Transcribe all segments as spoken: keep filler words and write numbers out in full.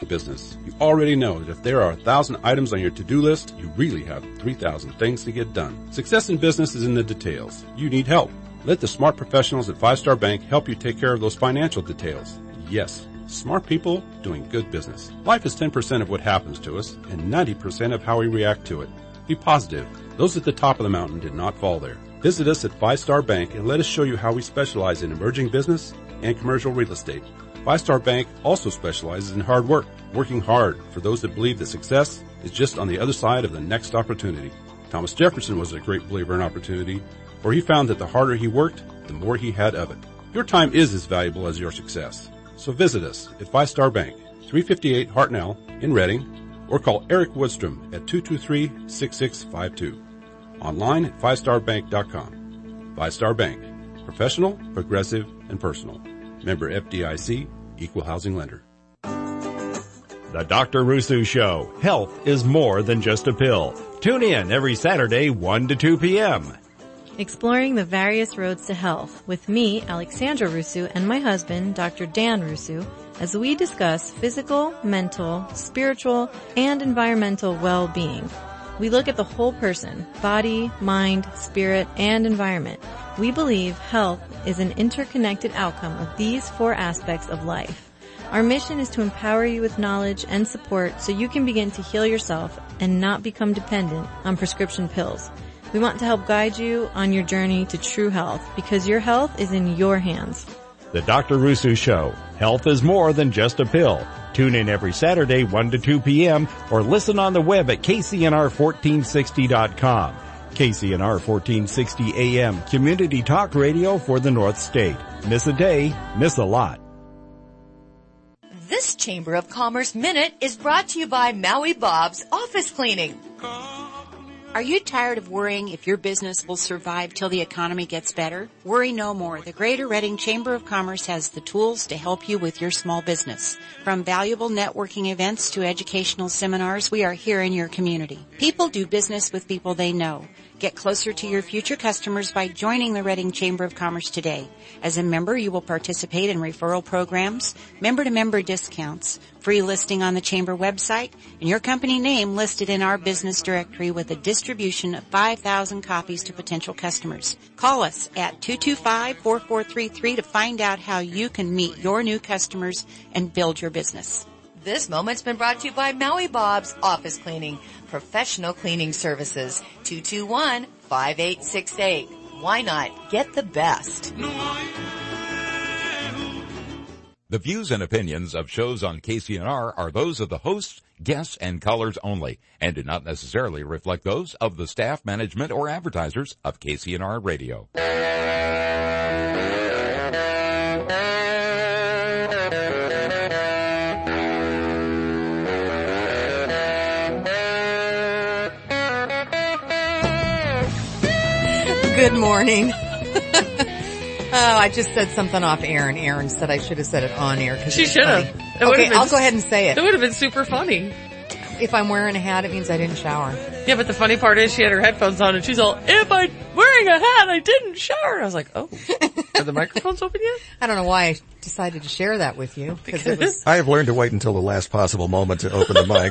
business. You already know that if there are a thousand items on your to-do list, you really have three thousand things to get done. Success in business is in the details. You need help. Let the smart professionals at Five Star Bank help you take care of those financial details. Yes, smart people doing good business. Life is ten percent of what happens to us and ninety percent of how we react to it. Be positive. Those at the top of the mountain did not fall there. Visit us at Five Star Bank and let us show you how we specialize in emerging business and commercial real estate. Five Star Bank also specializes in hard work, working hard for those that believe that success is just on the other side of the next opportunity. Thomas Jefferson was a great believer in opportunity, for he found that the harder he worked, the more he had of it. Your time is as valuable as your success. So visit us at Five Star Bank, three fifty-eight Hartnell in Reading, or call Eric Woodstrom at two two three, six six five two. Online at five star bank dot com. Five Star Bank. Professional, progressive, and personal. Member F D I C, Equal Housing Lender. The Doctor Rusu Show. Health is more than just a pill. Tune in every Saturday, one to two p.m. Exploring the various roads to health with me, Alexandra Rusu, and my husband, Doctor Dan Rusu, as we discuss physical, mental, spiritual, and environmental well-being. We look at the whole person, body, mind, spirit, and environment. We believe health is an interconnected outcome of these four aspects of life. Our mission is to empower you with knowledge and support so you can begin to heal yourself and not become dependent on prescription pills. We want to help guide you on your journey to true health because your health is in your hands. The Doctor Rusu Show. Health is more than just a pill. Tune in every Saturday, one to two p.m. or listen on the web at K C N R fourteen sixty dot com. K C N R fourteen sixty A M, community talk radio for the North State. Miss a day, miss a lot. This Chamber of Commerce Minute is brought to you by Maui Bob's Office Cleaning. Are you tired of worrying if your business will survive till the economy gets better? Worry no more. The Greater Reading Chamber of Commerce has the tools to help you with your small business. From valuable networking events to educational seminars, we are here in your community. People do business with people they know. Get closer to your future customers by joining the Reading Chamber of Commerce today. As a member, you will participate in referral programs, member-to-member discounts, free listing on the Chamber website, and your company name listed in our business directory with a distribution of five thousand copies to potential customers. Call us at two two five, four four three three to find out how you can meet your new customers and build your business. This moment's been brought to you by Maui Bob's Office Cleaning, professional cleaning services, two two one, five eight six eight. Why not get the best? The views and opinions of shows on K C N R are those of the hosts, guests, and callers only, and do not necessarily reflect those of the staff, management, or advertisers of K C N R Radio. Good morning. Oh, I just said something off air, and Aaron said I should have said it on air. Cause she should have. Okay, I'll go ahead and say it. It would have been super funny. If I'm wearing a hat, it means I didn't shower. Yeah, but the funny part is she had her headphones on, and she's all, if I'm wearing a hat, I didn't shower. I was like, oh, are the microphones open yet? I don't know why I decided to share that with you. Because it was... I have learned to wait until the last possible moment to open the mics.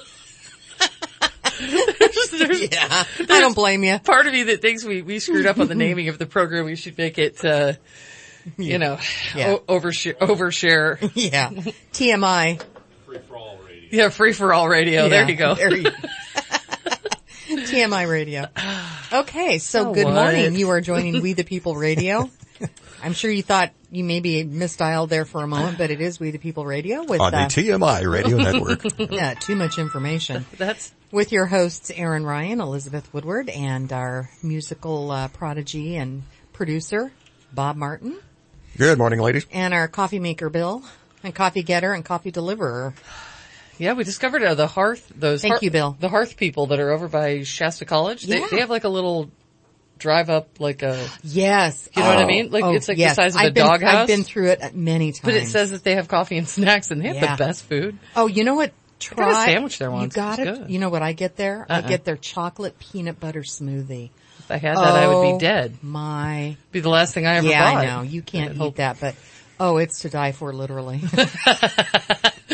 There's, yeah, I don't blame you. Part of me that thinks we, we screwed up on the naming of the program. We should make it, uh, you know, yeah. o- overshare, overshare. Yeah. T M I. Free for all radio. Yeah, free for all radio. Yeah, there you go. There you T M I radio. Okay, so oh, good what? morning. You are joining We the People Radio. I'm sure you thought you maybe misdialed there for a moment, but it is We the People Radio with on the uh, T M I radio network. Yeah, too much information. That's with your hosts Aaron Ryan, Elizabeth Woodward, and our musical uh, prodigy and producer Bob Martin. Good morning, ladies. And our coffee maker Bill, and coffee getter and coffee deliverer. Yeah, we discovered uh, the Hearth. Those Thank hearth, you, Bill. The Hearth people that are over by Shasta College. They, yeah. they have like a little drive up, like a yes. You know oh. what I mean? Like oh, it's like yes. the size of I've a been, doghouse. I've been through it many times. But it says that they have coffee and snacks, and they have yeah. the best food. Oh, you know what? Try I got a sandwich there once. You got it. it. You know what I get there? Uh-uh. I get their chocolate peanut butter smoothie. If I had that, oh, I would be dead. My, be the last thing I ever yeah, bought. I know you can't eat that, but oh, it's to die for, literally. They're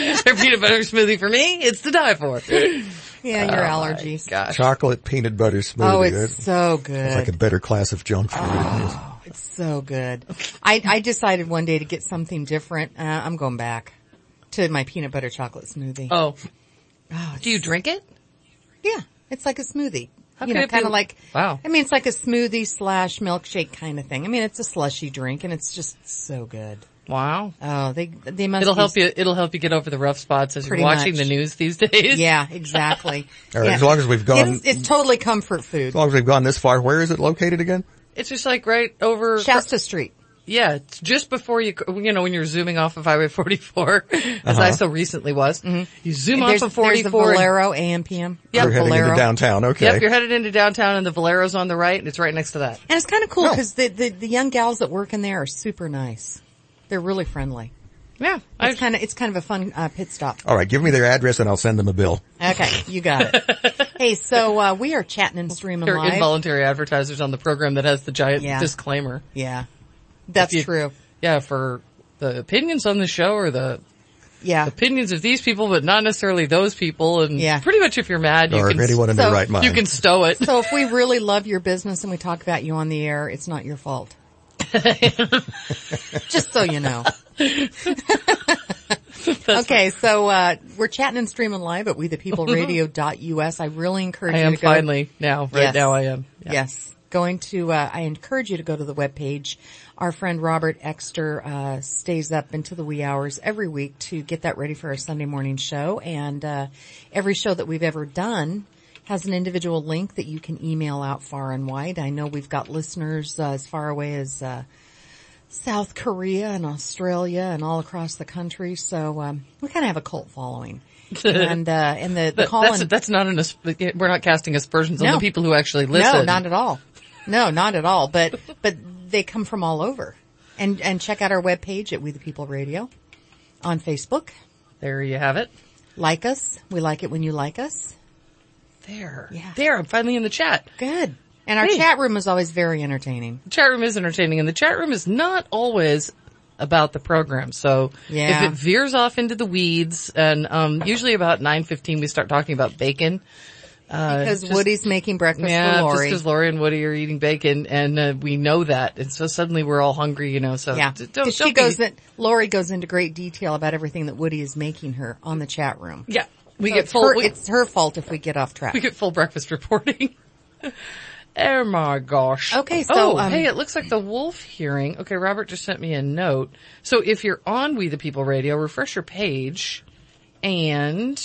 peanut butter smoothie for me, it's to die for. Yeah, your oh allergies. Gosh. Chocolate peanut butter smoothie. Oh, it's so good. It's like a better class of junk food. Oh, it's so good. I, I decided one day to get something different. Uh, I'm going back to my peanut butter chocolate smoothie. Oh. oh Do you drink it? Yeah. It's like a smoothie. How you can know, it kind be- of like, Wow. I mean, it's like a smoothie slash milkshake kind of thing. I mean, it's a slushy drink and it's just so good. Wow. Oh, they, they must It'll be- help you, it'll help you get over the rough spots as you're Pretty watching much. the news these days. Yeah, exactly. All right, Yeah. as long as we've gone, It's, it's totally comfort food. as long as we've gone this far, where is it located again? It's just like right over Shasta Street. Yeah, it's just before you, you know, when you're zooming off of Highway forty-four, as Uh-huh. I so recently was, you zoom there's, off of there's the forty-four. and- Valero A M P M. Yep, We're heading Valero. into downtown. Okay. Yep, you're headed into downtown and the Valero's on the right and it's right next to that. And it's kind of cool No. because the, the, the young gals that work in there are super nice. They're really friendly. Yeah. I, It's kind of, it's kind of a fun, uh, pit stop. All right, give me their address and I'll send them a bill. Okay, you got it. Hey, so, uh, we are chatting and streaming they're live. involuntary advertisers on the program that has the giant Yeah. disclaimer. Yeah. That's If you- true. Yeah, for the opinions on the show or the Yeah. opinions of these people, but not necessarily those people. And Yeah. pretty much if you're mad, you Or can, if anyone in so- their right mind. you can stow it. So if we really love your business and we talk about you on the air, it's not your fault. Just so you know. Okay, so, uh, we're chatting and streaming live at we the people radio dot U S. I really encourage I you am to go. finally now. Right Yes. now I am. Yeah. Yes. Going to, uh, I encourage you to go to the webpage. Our friend Robert Exter, uh, stays up into the wee hours every week to get that ready for our Sunday morning show. And, uh, every show that we've ever done has an individual link that you can email out far and wide. I know we've got listeners, uh, as far away as, uh, South Korea and Australia and all across the country. So, um, we kind of have a cult following. And, uh, and the, the That- call that's, in. that's not an, as- we're not casting aspersions on No. the people who actually listen. No, not at all. No, not at all. But, but they come from all over. And, and check out our webpage at We the People Radio on Facebook. There you have it. Like us. We like it when you like us. There. Yeah. There, I'm finally in the chat. Good. And our Hey. chat room is always very entertaining. The chat room is entertaining, and the chat room is not always about the program. So Yeah. if it veers off into the weeds, and um usually about nine fifteen we start talking about bacon. Uh, Because just- Woody's making breakfast yeah, for Lori. just because Lori and Woody are eating bacon, and uh, we know that, and so suddenly we're all hungry, you know. So Yeah. d- don't, 'Cause don't she goes be, in, Lori goes into great detail about everything that Woody is making her on the chat room. yeah, we So get it's full. her, we, it's her fault if we get off track. we get full breakfast reporting. Oh my gosh. Okay, so, oh, um, hey, it looks like the wolf hearing. Okay, Robert just sent me a note. So if you're on We the People Radio, refresh your page and,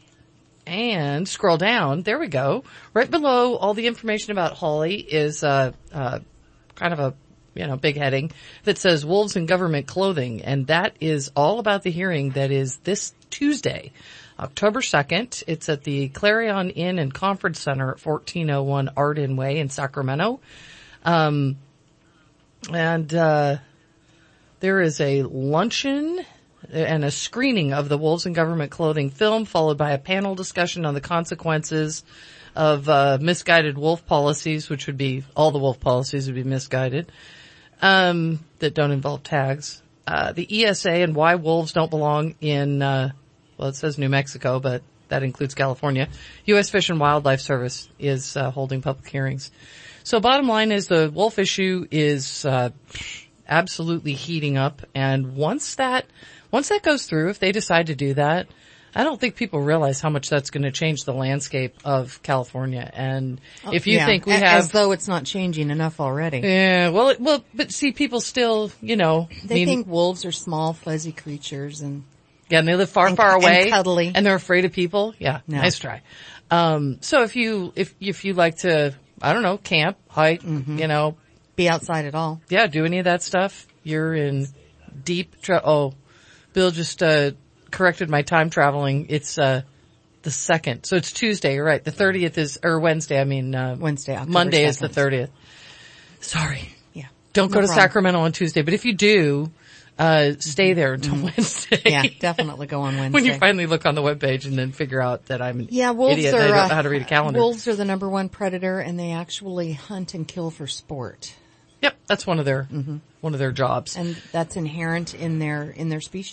and scroll down. There we go. Right below all the information about Holly is, uh, uh, kind of a, you know, big heading that says wolves in government clothing. And that is all about the hearing that is this Tuesday, October second. It's at the Clarion Inn and Conference Center at fourteen oh one Arden Way in Sacramento. Um, and, uh, there is a luncheon and a screening of the Wolves in Government Clothing film, followed by a panel discussion on the consequences of, uh, misguided wolf policies, which would be, all the wolf policies would be misguided, um, that don't involve tags. Uh, the E S A and why wolves don't belong in, uh, well, it says New Mexico, but that includes California. U S Fish and Wildlife Service is uh, holding public hearings. So bottom line is the wolf issue is uh absolutely heating up, and once that once that goes through, if they decide to do that, I don't think people realize how much that's going to change the landscape of California. And if you Yeah, think we a- have, as though it's not changing enough already. yeah, well, it, well, but see, people still, you know, They mean, think wolves are small, fuzzy creatures, and yeah, and they live far, and- far and away, cuddly. and they're afraid of people. Yeah, No. nice try. Um, so if you if if you like to, I don't know, camp, hike, Mm-hmm. you know, be outside at all. yeah, do any of that stuff, you're in deep. Tra- oh, Bill just uh corrected my time traveling. It's uh the second, so it's Tuesday. You're right. The thirtieth is or Wednesday. I mean uh, Wednesday, October Monday is the second. thirtieth. Sorry. Yeah. Don't No go to problem. Sacramento on Tuesday, but if you do, uh, stay there until Wednesday. Mm-hmm. Yeah, definitely go on Wednesday. When you finally look on the webpage and then figure out that I'm an yeah, wolves idiot are, and I don't uh, know how to read a calendar. Wolves are the number one predator, and they actually hunt and kill for sport. Yep, that's one of their, one of their jobs. And that's inherent in their, in their species.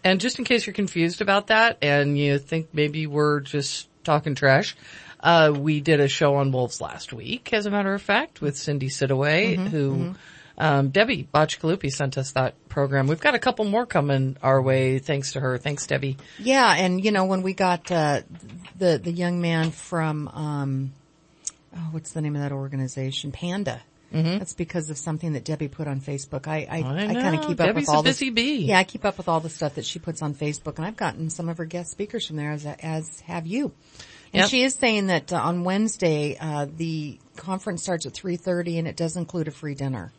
And just in case you're confused about that and you think maybe we're just talking trash, uh, we did a show on wolves last week, as a matter of fact, with Cindy Sidaway, mm-hmm, who, mm-hmm. um, Debbie Botchkalupi sent us that program. We've got a couple more coming our way, thanks to her. Thanks, Debbie. Yeah, and you know, when we got, uh, the, the young man from, um, oh, what's the name of that organization? Panda. Mm-hmm. That's because of something that Debbie put on Facebook. I, I, I, I kind of keep up Debbie's with all a busy the, bee. Yeah, I keep up with all the stuff that she puts on Facebook, and I've gotten some of her guest speakers from there, as, as have you. And yep. She is saying that uh, on Wednesday, uh, the conference starts at three thirty and it does include a free dinner.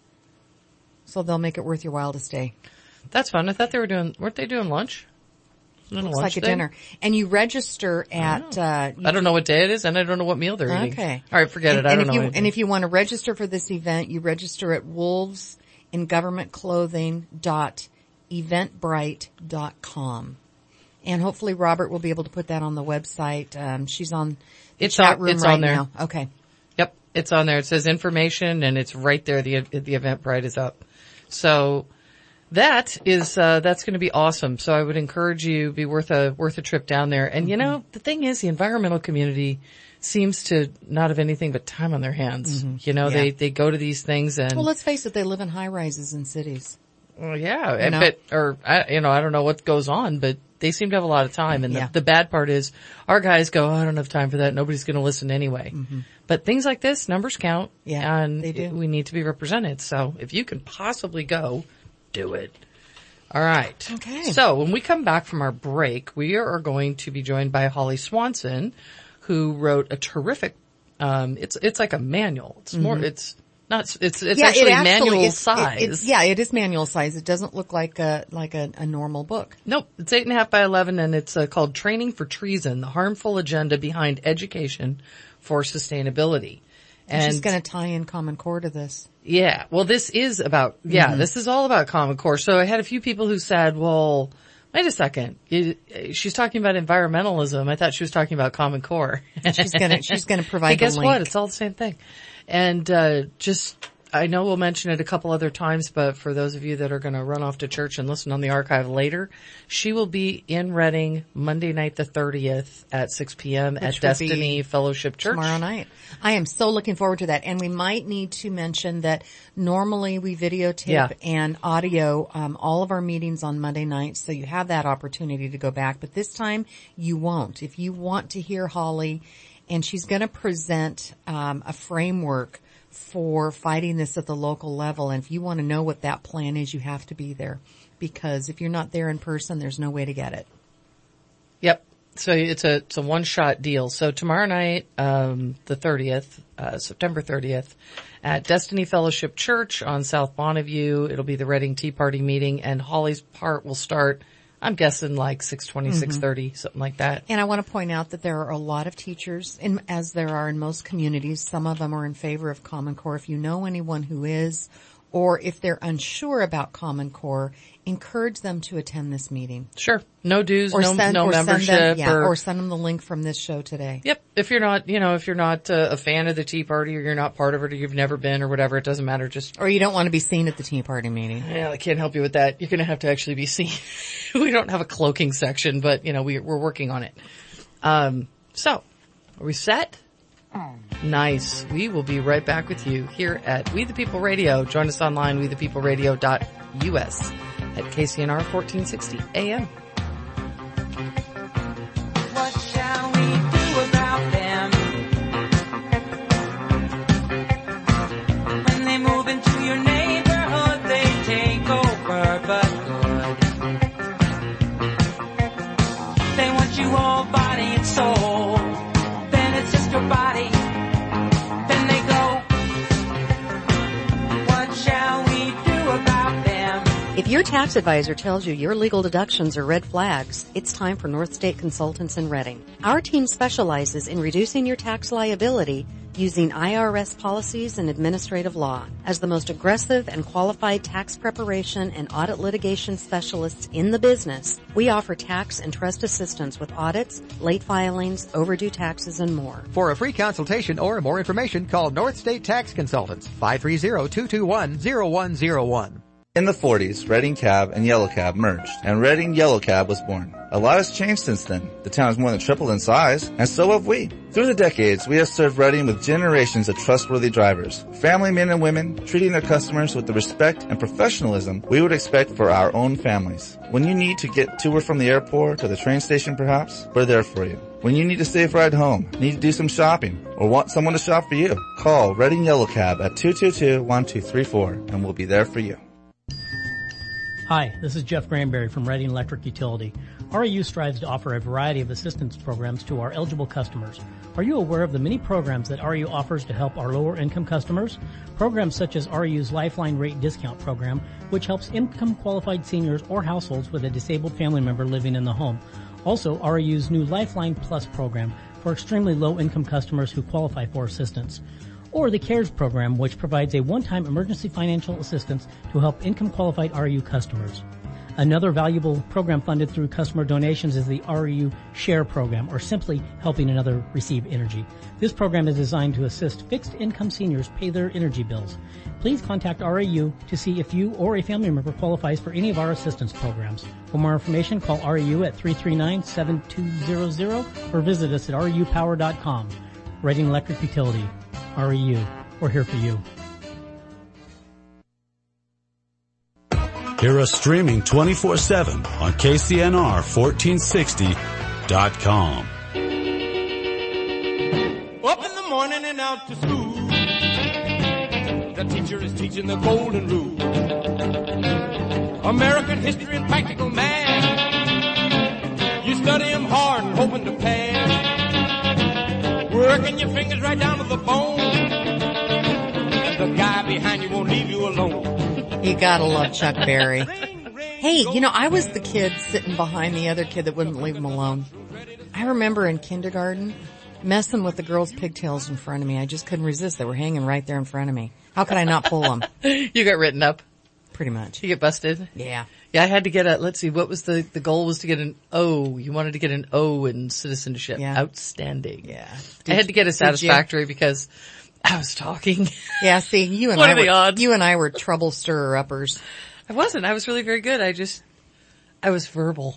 So they'll make it worth your while to stay. That's fun. I thought they were doing, weren't they doing lunch? Looks lunch like a thing? Dinner. And you register at, I uh, I don't know what day it is and I don't know what meal they're eating. Okay. All right, forget and, it. I and don't if know. You, anything. and if you want to register for this event, you register at wolves in government clothing dot eventbrite dot com. And hopefully Robert will be able to put that on the website. Um, she's on the it's chat on, room it's right on there. now. Okay. Yep. It's on there. It says information and it's right there. The, the Eventbrite is up. So that is, uh, that's going to be awesome. So I would encourage you, be worth a, worth a trip down there. And mm-hmm. you know, the thing is the environmental community seems to not have anything but time on their hands. Mm-hmm. You know, yeah. they, they go to these things and. Well, let's face it, they live in high rises in cities. Well, yeah. You know? But, or, I, you know, I don't know what goes on, but they seem to have a lot of time. And the, yeah. the bad part is our guys go, oh, I don't have time for that. Nobody's going to listen anyway. Mm-hmm. But things like this, numbers count. Yeah, and they do. We need to be represented. So if you can possibly go, do it. All right. Okay. So when we come back from our break, we are going to be joined by Holly Swanson, who wrote a terrific, um, it's, it's like a manual. It's more, mm-hmm. it's not, it's, it's yeah, actually, it actually manual is, size. It, it's, yeah, it is manual size. It doesn't look like a, like a, a normal book. Nope. It's eight and a half by eleven and it's uh, called Training for Treason, the Harmful Agenda Behind Education for Sustainability. And she's going to tie in Common Core to this. Yeah. Well, this is about, yeah, mm-hmm. this is all about Common Core. So I had a few people who said, well, wait a second. It, she's talking about environmentalism. I thought she was talking about Common Core. she's going to, she's going to provide hey, guess the link. what? It's all the same thing. And, uh, just, I know we'll mention it a couple other times, but for those of you that are going to run off to church and listen on the archive later, she will be in Reading Monday night the thirtieth at six p.m. at Destiny Fellowship Church. Tomorrow night. I am so looking forward to that. And we might need to mention that normally we videotape yeah. and audio um, all of our meetings on Monday nights, so you have that opportunity to go back. But this time you won't. If you want to hear Holly, and she's going to present um, a framework for fighting this at the local level. And if you want to know what that plan is, you have to be there, because if you're not there in person, there's no way to get it. Yep. So it's a, it's a one-shot deal. So tomorrow night, um, the thirtieth, uh, September thirtieth at Destiny Fellowship Church on South Bonneview. It'll be the Reading Tea Party meeting, and Holly's part will start, I'm guessing like six twenty, mm-hmm. six thirty, something like that. And I want to point out that there are a lot of teachers, in, as there are in most communities. Some of them are in favor of Common Core. If you know anyone who is, or if they're unsure about Common Core, encourage them to attend this meeting. Sure. No dues, or no, send, no or membership. Send them, yeah, or, or send them the link from this show today. Yep. If you're not, you know, if you're not uh, a fan of the Tea Party, or you're not part of it, or you've never been, or whatever, it doesn't matter. Just Or you don't want to be seen at the Tea Party meeting. Yeah, I can't help you with that. You're going to have to actually be seen. We don't have a cloaking section, but, you know, we, we're working on it. Um, so, are we set? Nice. We will be right back with you here at We the People Radio. Join us online, we the people radio dot U S at K C N R fourteen sixty A M. What shall we do about them? When they move into your neighborhood, they take over, but good. They want you all body and soul. Then it's just your body. Then they go. What shall we do about them? If your tax advisor tells you your legal deductions are red flags, it's time for North State Consultants in Reading. Our team specializes in reducing your tax liability using I R S policies and administrative law. As the most aggressive and qualified tax preparation and audit litigation specialists in the business, we offer tax and trust assistance with audits, late filings, overdue taxes, and more. For a free consultation or more information, call North State Tax Consultants, five three zero, two two one, zero one zero one. In the forties, Reading Cab and Yellow Cab merged, and Reading Yellow Cab was born. A lot has changed since then. The town has more than tripled in size, and so have we. Through the decades, we have served Reading with generations of trustworthy drivers, family men and women, treating their customers with the respect and professionalism we would expect for our own families. When you need to get to or from the airport or the train station perhaps, we're there for you. When you need a safe ride home, need to do some shopping, or want someone to shop for you, call Reading Yellow Cab at two two two, one two three four, and we'll be there for you. Hi, this is Jeff Granberry from Reading Electric Utility. R E U strives to offer a variety of assistance programs to our eligible customers. Are you aware of the many programs that R E U offers to help our lower income customers? Programs such as R E U's Lifeline Rate Discount Program, which helps income qualified seniors or households with a disabled family member living in the home. Also, R E U's new Lifeline Plus program for extremely low income customers who qualify for assistance. Or the CARES program, which provides a one-time emergency financial assistance to help income-qualified R E U customers. Another valuable program funded through customer donations is the R E U Share program, or simply helping another receive energy. This program is designed to assist fixed-income seniors pay their energy bills. Please contact R E U to see if you or a family member qualifies for any of our assistance programs. For more information, call R E U at three three nine, seven two zero zero or visit us at R E U power dot com. Reading Electric Utility. R E U. We're here for you. Hear us streaming twenty-four seven on K C N R fourteen sixty dot com. Up in the morning and out to school. The teacher is teaching the golden rule. American history and practical math. You study them hard and hoping to pass. Working your fingers right down to the bone. And the guy behind you won't leave you alone. You gotta love Chuck Berry. Hey, you know, I was the kid sitting behind the other kid that wouldn't leave him alone. I remember in kindergarten messing with the girls' pigtails in front of me. I just couldn't resist. They were hanging right there in front of me. How could I not pull them? You got written up? Pretty much. You get busted? Yeah. Yeah, I had to get a, let's see, what was the, the goal was to get an O. You wanted to get an O in citizenship. Yeah. Outstanding. Yeah. Did, I had to get a satisfactory because I was talking. Yeah, see, you and what I are the were, odds? you and I were trouble stirrer-uppers. I wasn't. I was really very good. I just, I was verbal.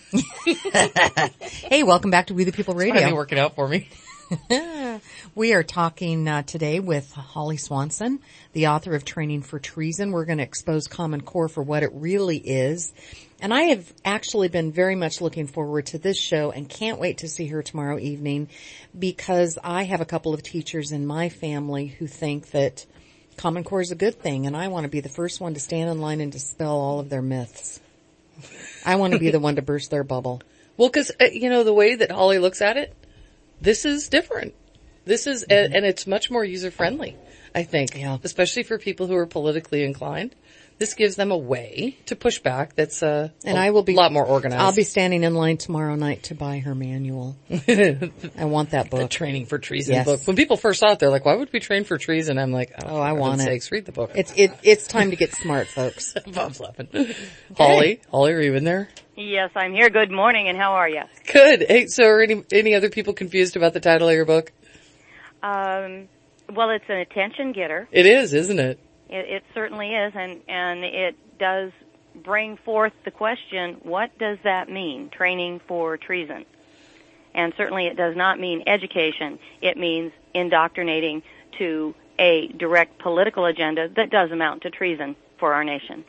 Hey, welcome back to We the People Radio. It's finally working out for me. We are talking uh, today with Holly Swanson, the author of Training for Treason. We're going to expose Common Core for what it really is. And I have actually been very much looking forward to this show and can't wait to see her tomorrow evening because I have a couple of teachers in my family who think that Common Core is a good thing, and I want to be the first one to stand in line and dispel all of their myths. I want to be the one to burst their bubble. Well, because, uh, you know, the way that Holly looks at it, this is different. This is, mm-hmm. and it's much more user-friendly, I think, yeah. especially for people who are politically inclined. This gives them a way to push back that's uh, and a I will be, lot more organized. I'll be standing in line tomorrow night to buy her manual. I want that book. The Training for Treason yes. book. When people first saw it, they're like, why would we train for treason? I'm like, oh, oh I want it. Sakes, read the book. It's, it, it's time to get smart, folks. Bob's laughing. Okay. Holly, Holly, are you in there? Yes, I'm here. Good morning, and how are you? Good. Hey, so are any, any other people confused about the title of your book? Um, well, it's an attention getter. It is, isn't it? It, it certainly is, and, and it does bring forth the question, what does that mean, training for treason? And certainly it does not mean education. It means indoctrinating to a direct political agenda that does amount to treason for our nation.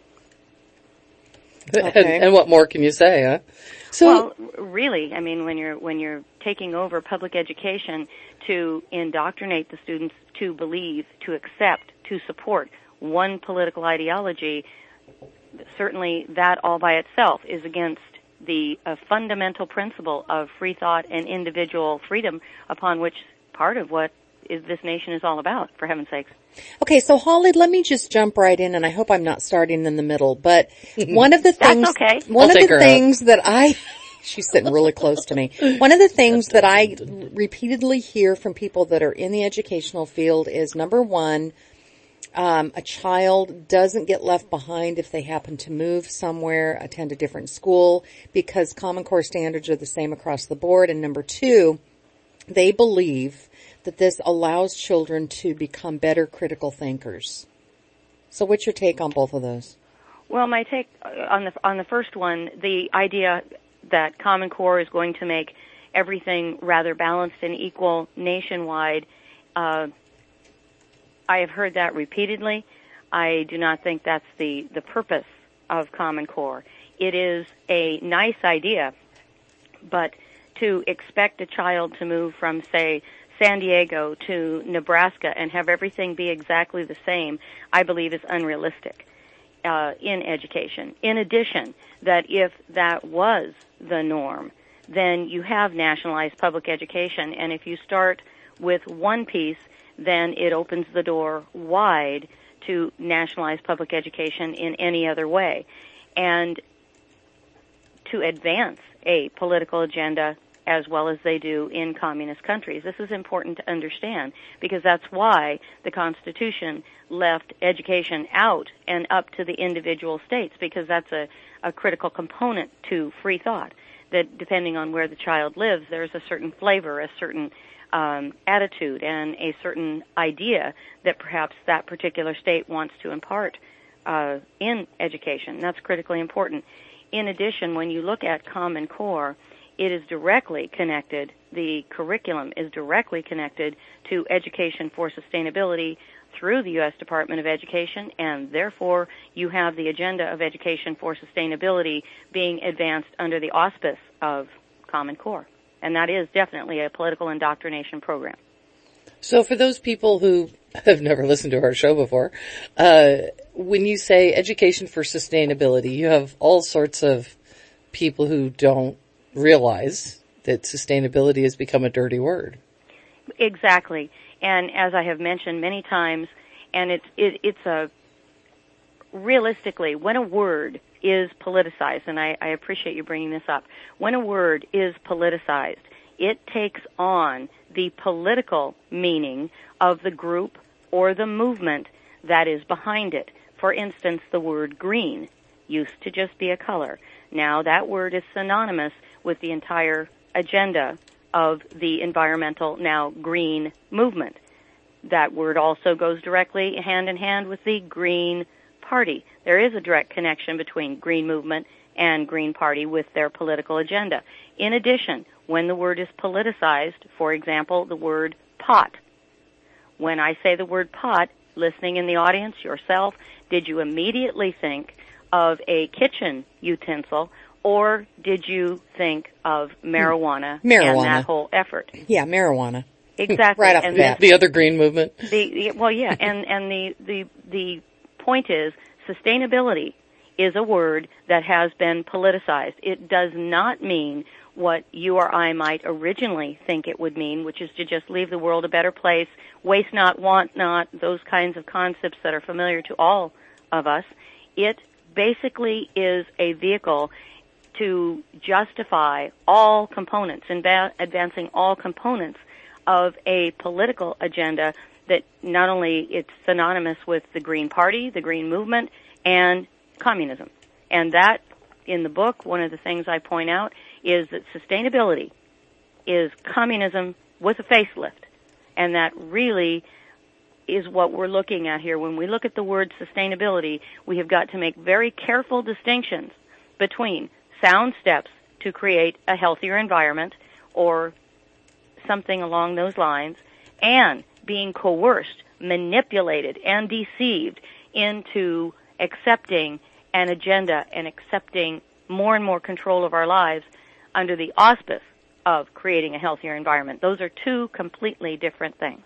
Okay. And, and what more can you say, huh? So, well, really, I mean, when you're when you're taking over public education to indoctrinate the students to believe, to accept, to support one political ideology, certainly that all by itself is against the uh, fundamental principle of free thought and individual freedom upon which part of what is this nation is all about, for heaven's sakes. Okay, so Holly, let me just jump right in, and I hope I'm not starting in the middle, but one of the things, That's okay. one I'll of the things out. that I, she's sitting really close to me. One of the things that I repeatedly hear from people that are in the educational field is, number one, um, a child doesn't get left behind if they happen to move somewhere, attend a different school, because Common Core standards are the same across the board. And number two, they believe that this allows children to become better critical thinkers. So what's your take on both of those? Well, my take on the on the first one, the idea that Common Core is going to make everything rather balanced and equal nationwide, uh, I have heard that repeatedly. I do not think that's the, the purpose of Common Core. It is a nice idea, but to expect a child to move from, say, San Diego to Nebraska and have everything be exactly the same, I believe is unrealistic uh, in education. In addition, that if that was the norm, then you have nationalized public education, and if you start with one piece, then it opens the door wide to nationalized public education in any other way. And to advance a political agenda as well as they do in communist countries. This is important to understand because that's why the Constitution left education out and up to the individual states, because that's a, a critical component to free thought, that depending on where the child lives, there's a certain flavor, a certain um, attitude, and a certain idea that perhaps that particular state wants to impart uh, in education. That's critically important. In addition, when you look at Common Core, it is directly connected, the curriculum is directly connected to education for sustainability through the U S Department of Education, and therefore you have the agenda of education for sustainability being advanced under the auspice of Common Core. And that is definitely a political indoctrination program. So for those people who have never listened to our show before, uh, when you say education for sustainability, you have all sorts of people who don't realize that sustainability has become a dirty word. Exactly. And as I have mentioned many times, and it's it, it's a realistically, when a word is politicized, and I, I appreciate you bringing this up, when a word is politicized, it takes on the political meaning of the group or the movement that is behind it. For instance, the word green used to just be a color. Now that word is synonymous with the entire agenda of the environmental, now green movement. That word also goes directly hand in hand with the Green Party. There is a direct connection between Green Movement and Green Party with their political agenda. In addition, when the word is politicized, for example, the word pot. When I say the word pot, listening in the audience, yourself, did you immediately think of a kitchen utensil, or did you think of marijuana, marijuana. and that whole effort? Yeah, marijuana. Exactly. Right off the bat. The other green movement. The, well, yeah, and, and the, the, the point is sustainability is a word that has been politicized. It does not mean what you or I might originally think it would mean, which is to just leave the world a better place, waste not, want not, those kinds of concepts that are familiar to all of us. It basically is a vehicle to justify all components, adva- advancing all components of a political agenda that not only it's synonymous with the Green Party, the Green Movement, and communism. And that, in the book, one of the things I point out is that sustainability is communism with a facelift. And that really is what we're looking at here. When we look at the word sustainability, we have got to make very careful distinctions between sound steps to create a healthier environment or something along those lines, and being coerced, manipulated, and deceived into accepting an agenda and accepting more and more control of our lives under the auspice of creating a healthier environment. Those are two completely different things.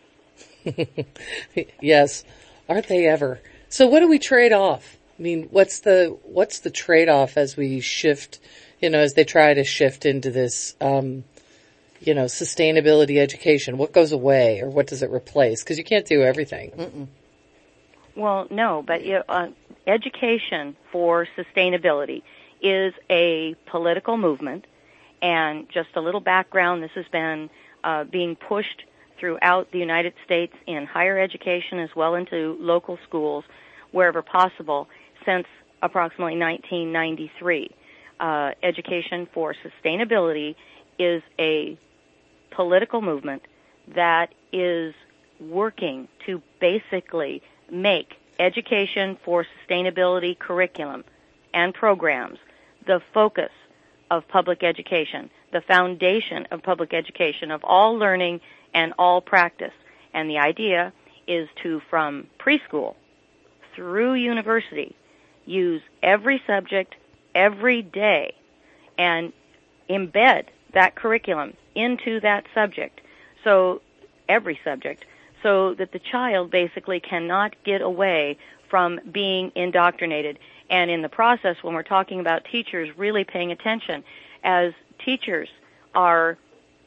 Yes, aren't they ever? So what do we trade off? I mean, what's the what's the trade-off as we shift, you know, as they try to shift into this, um, you know, sustainability education? What goes away, or what does it replace? Because you can't do everything. Mm-mm. Well, no, but uh, education for sustainability is a political movement. And just a little background, this has been uh, being pushed throughout the United States in higher education as well into local schools, wherever possible, since approximately nineteen ninety-three. Uh, education for sustainability is a political movement that is working to basically make Education for Sustainability curriculum and programs, the focus of public education, the foundation of public education, of all learning and all practice. And the idea is to, from preschool through university, use every subject every day and embed that curriculum into that subject, so every subject, so that the child basically cannot get away from being indoctrinated. And in the process, when we're talking about teachers really paying attention, as teachers are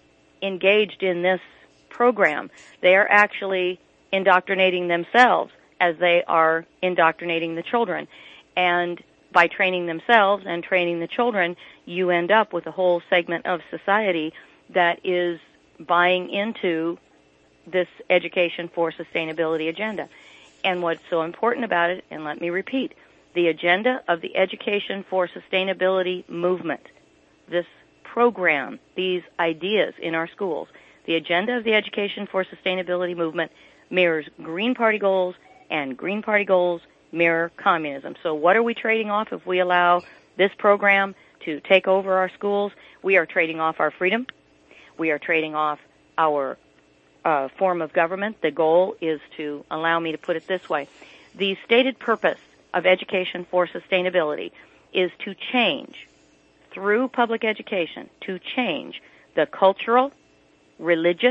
engaged in this program, they are actually indoctrinating themselves as they are indoctrinating the children. And by training themselves and training the children, you end up with a whole segment of society that is buying into this education for sustainability agenda. And what's so important about it, and let me repeat, the agenda of the Education for Sustainability movement, this program, these ideas in our schools, the agenda of the Education for Sustainability movement mirrors Green Party goals, and Green Party goals mirror communism. So what are we trading off if we allow this program to take over our schools? We are trading off our freedom. We are trading off our uh, form of government. The goal is to, allow me to put it this way, the stated purpose of Education for Sustainability is to change, through public education, to change the cultural, religious,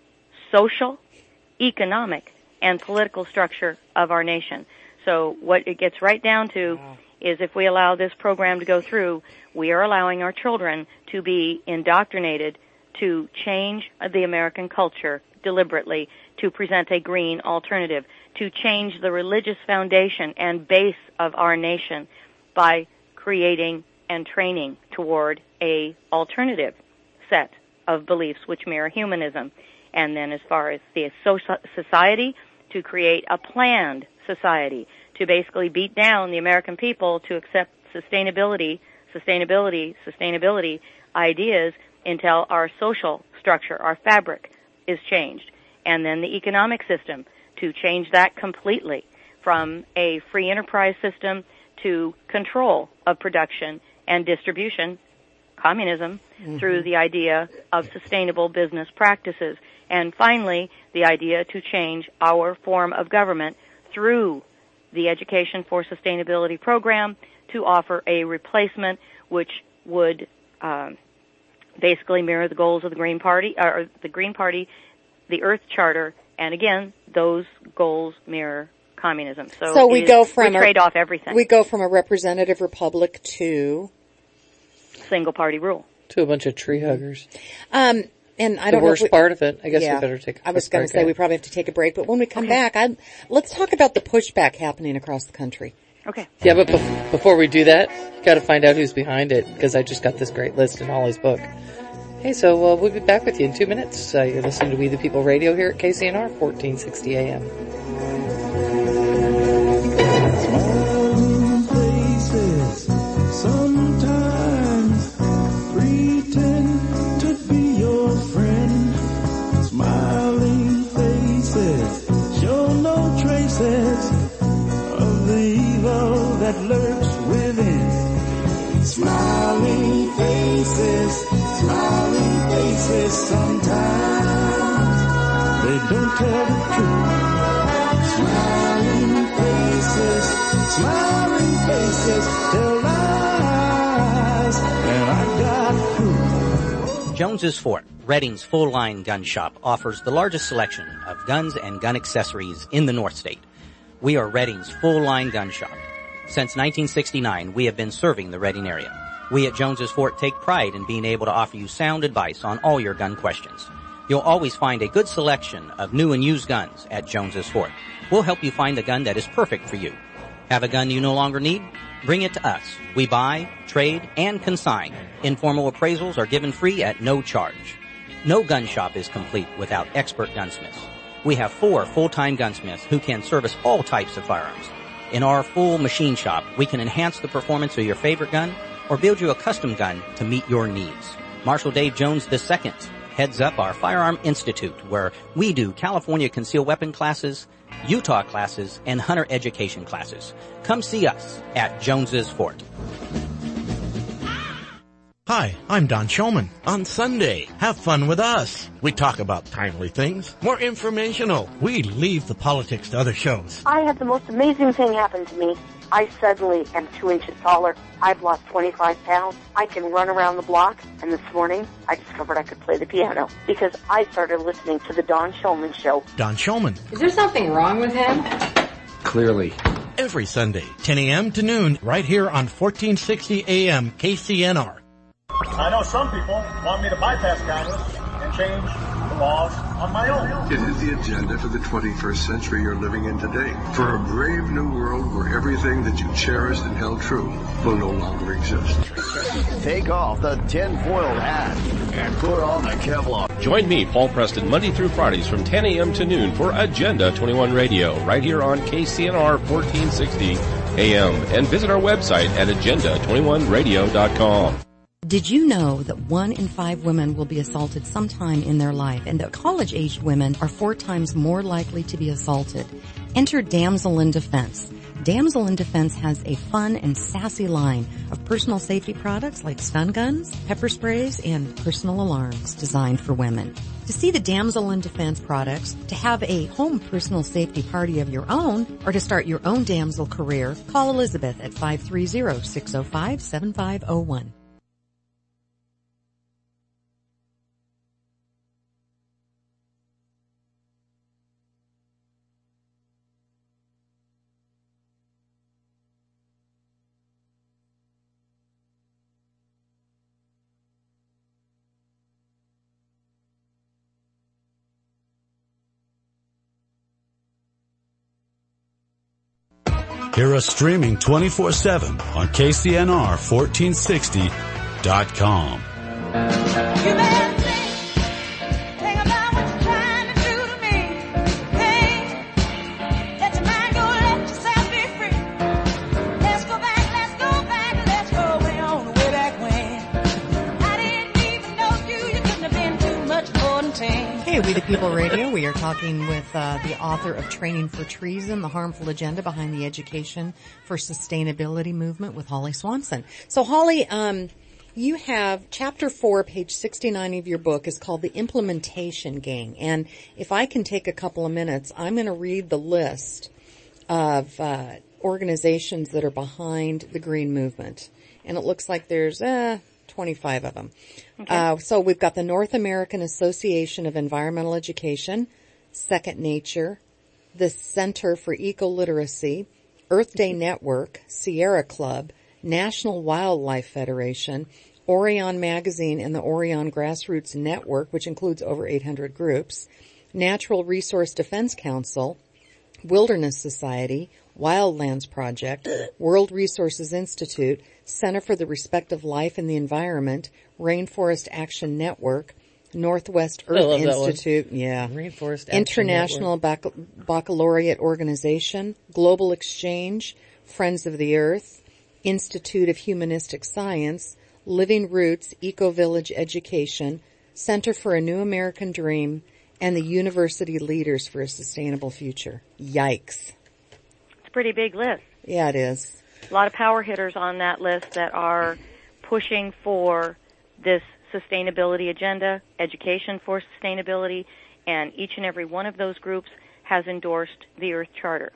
social, economic, and political structure of our nation. So what it gets right down to is if we allow this program to go through, we are allowing our children to be indoctrinated to change the American culture deliberately, to present a green alternative, to change the religious foundation and base of our nation by creating and training toward a alternative set of beliefs which mirror humanism. And then as far as the society, to create a planned society, to basically beat down the American people to accept sustainability, sustainability, sustainability ideas until our social structure, our fabric, is changed. And then the economic system, to change that completely from a free enterprise system to control of production and distribution, communism, mm-hmm. through the idea of sustainable business practices. And finally, the idea to change our form of government through the Education for Sustainability program to offer a replacement which would um, basically mirror the goals of the Green Party, or the Green Party, the Earth Charter, and again, those goals mirror communism. So, so we is, go from we trade a, off everything. We go from a representative republic to single party rule. To a bunch of tree huggers. Um, and I the don't know worst if we, part of it. I guess yeah, we better take a I was going to say out. we probably have to take a break, but when we come okay. back, I'd, let's talk about the pushback happening across the country. Okay. Yeah, but bef- before we do that, got to find out who's behind it, because I just got this great list in Holly's book. Hey, so uh, we'll be back with you in two minutes. Uh, you're listening to We the People Radio here at K C N R, fourteen sixty A M. Sometimes pretend to be your friend. Smiling faces show no traces of the evil that lurks within. Smiling faces, smiling faces, sometimes they don't tell the truth. Smiling faces, smiling faces tell lies, and I got proof. Jones's Fort, Redding's full-line gun shop, offers the largest selection of guns and gun accessories in the North State. We are Redding's full-line gun shop. Since nineteen sixty-nine, we have been serving the Redding area. We at Jones's Fort take pride in being able to offer you sound advice on all your gun questions. You'll always find a good selection of new and used guns at Jones's Fort. We'll help you find the gun that is perfect for you. Have a gun you no longer need? Bring it to us. We buy, trade, and consign. Informal appraisals are given free at no charge. No gun shop is complete without expert gunsmiths. We have four full-time gunsmiths who can service all types of firearms. In our full machine shop, we can enhance the performance of your favorite gun or build you a custom gun to meet your needs. Marshal Dave Jones the Second heads up our Firearm Institute, where we do California concealed weapon classes, Utah classes, and hunter education classes. Come see us at Jones's Fort. Hi, I'm Don Shulman. On Sunday, have fun with us. We talk about timely things, more informational. We leave the politics to other shows. I had the most amazing thing happen to me. I suddenly am two inches taller. I've lost twenty-five pounds. I can run around the block. And this morning, I discovered I could play the piano because I started listening to the Don Shulman Show. Don Shulman. Is there something wrong with him? Clearly. Every Sunday, ten a.m. to noon, right here on fourteen sixty A M K C N R. I know some people want me to bypass Congress and change the laws on my own. It is the agenda for the twenty-first century you're living in today. For a brave new world where everything that you cherished and held true will no longer exist. Take off the tin-foiled hat and put on the Kevlar. Join me, Paul Preston, Monday through Fridays from ten a.m. to noon for Agenda twenty-one Radio, right here on K C N R fourteen sixty A M. And visit our website at agenda twenty-one radio dot com. Did you know that one in five women will be assaulted sometime in their life, and that college-aged women are four times more likely to be assaulted? Enter Damsel in Defense. Damsel in Defense has a fun and sassy line of personal safety products like stun guns, pepper sprays, and personal alarms designed for women. To see the Damsel in Defense products, to have a home personal safety party of your own, or to start your own Damsel career, call Elizabeth at five three zero, six zero five, seven five zero one. Hear us streaming twenty-four seven on K C N R fourteen sixty dot com. Hey, We the People Radio. We are talking with uh, the author of Training for Treason, The Harmful Agenda Behind the Education for Sustainability Movement with Holly Swanson. So Holly, um, you have chapter four, page sixty-nine of your book is called The Implementation Gang. And if I can take a couple of minutes, I'm going to read the list of uh, organizations that are behind the Green Movement. And it looks like there's, uh, twenty-five of them. Okay. Uh, so we've got the North American Association of Environmental Education, Second Nature, the Center for Eco-Literacy, Earth Day Network, Sierra Club, National Wildlife Federation, Orion Magazine and the Orion Grassroots Network, which includes over eight hundred groups, Natural Resource Defense Council, Wilderness Society, Wildlands Project, World Resources Institute, Center for the Respect of Life and the Environment, Rainforest Action Network, Northwest Earth Institute, yeah, Rainforest International Bac- Baccalaureate Organization, Global Exchange, Friends of the Earth, Institute of Humanistic Science, Living Roots, Eco-Village Education, Center for a New American Dream, and the University Leaders for a Sustainable Future. Yikes. It's a pretty big list. Yeah, it is. A lot of power hitters on that list that are pushing for this sustainability agenda, education for sustainability, and each and every one of those groups has endorsed the Earth Charter.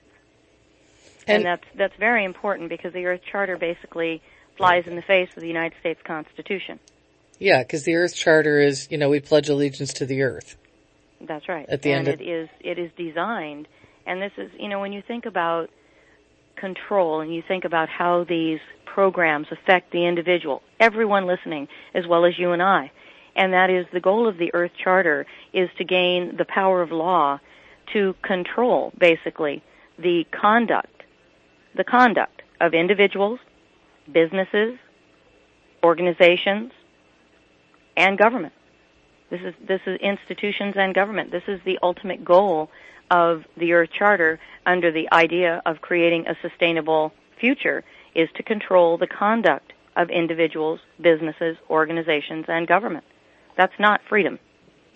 And, and that's that's very important because the Earth Charter basically flies in the face of the United States Constitution. Yeah, because the Earth Charter is, you know, we pledge allegiance to the Earth. That's right. At the and end of- it is it is designed, and this is, you know, when you think about control and you think about how these programs affect the individual, everyone listening, as well as you and I, and that is the goal of the Earth Charter is to gain the power of law to control, basically, the conduct, the conduct of individuals, businesses, organizations, and government. This is this is institutions and government. This is the ultimate goal of the Earth Charter under the idea of creating a sustainable future is to control the conduct of individuals, businesses, organizations, and government. That's not freedom.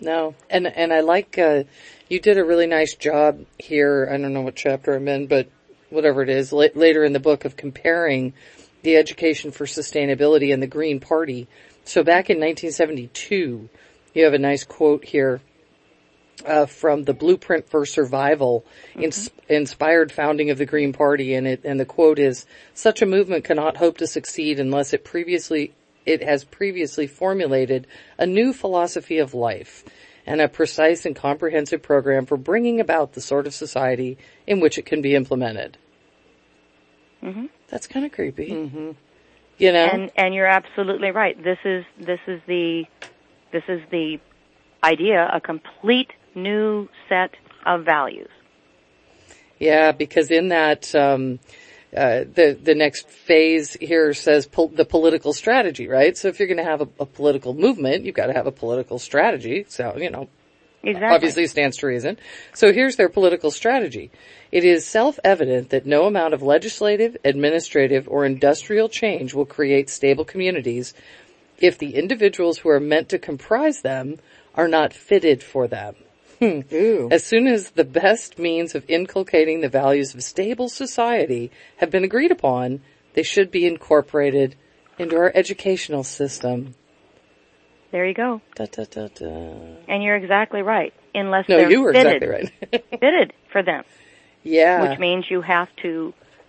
No, and and I like uh, you did a really nice job here. I don't know what chapter I'm in, but whatever it is, la- later in the book of comparing the Education for Sustainability and the Green Party. So back in nineteen seventy-two, you have a nice quote here uh, from the Blueprint for Survival, mm-hmm. ins- inspired founding of the Green Party, and it and the quote is: "Such a movement cannot hope to succeed unless it previously." It has previously formulated a new philosophy of life and a precise and comprehensive program for bringing about the sort of society in which it can be implemented." Mm-hmm. That's kind of creepy. Mm-hmm. You know? And, and you're absolutely right. This is, this is the, this is the idea, a complete new set of values. Yeah, because in that, um, Uh, the, the next phase here says pol- the political strategy, right? So if you're going to have a, a political movement, you've got to have a political strategy. So, you know, exactly. Obviously stands to reason. So here's their political strategy. It is self-evident that no amount of legislative, administrative, or industrial change will create stable communities if the individuals who are meant to comprise them are not fitted for them. Hmm. As soon as the best means of inculcating the values of stable society have been agreed upon, they should be incorporated into our educational system. There you go. Da, da, da, da. And you're exactly right. Unless no, they're you were fitted, exactly right. fitted for them. Yeah. Which means you have to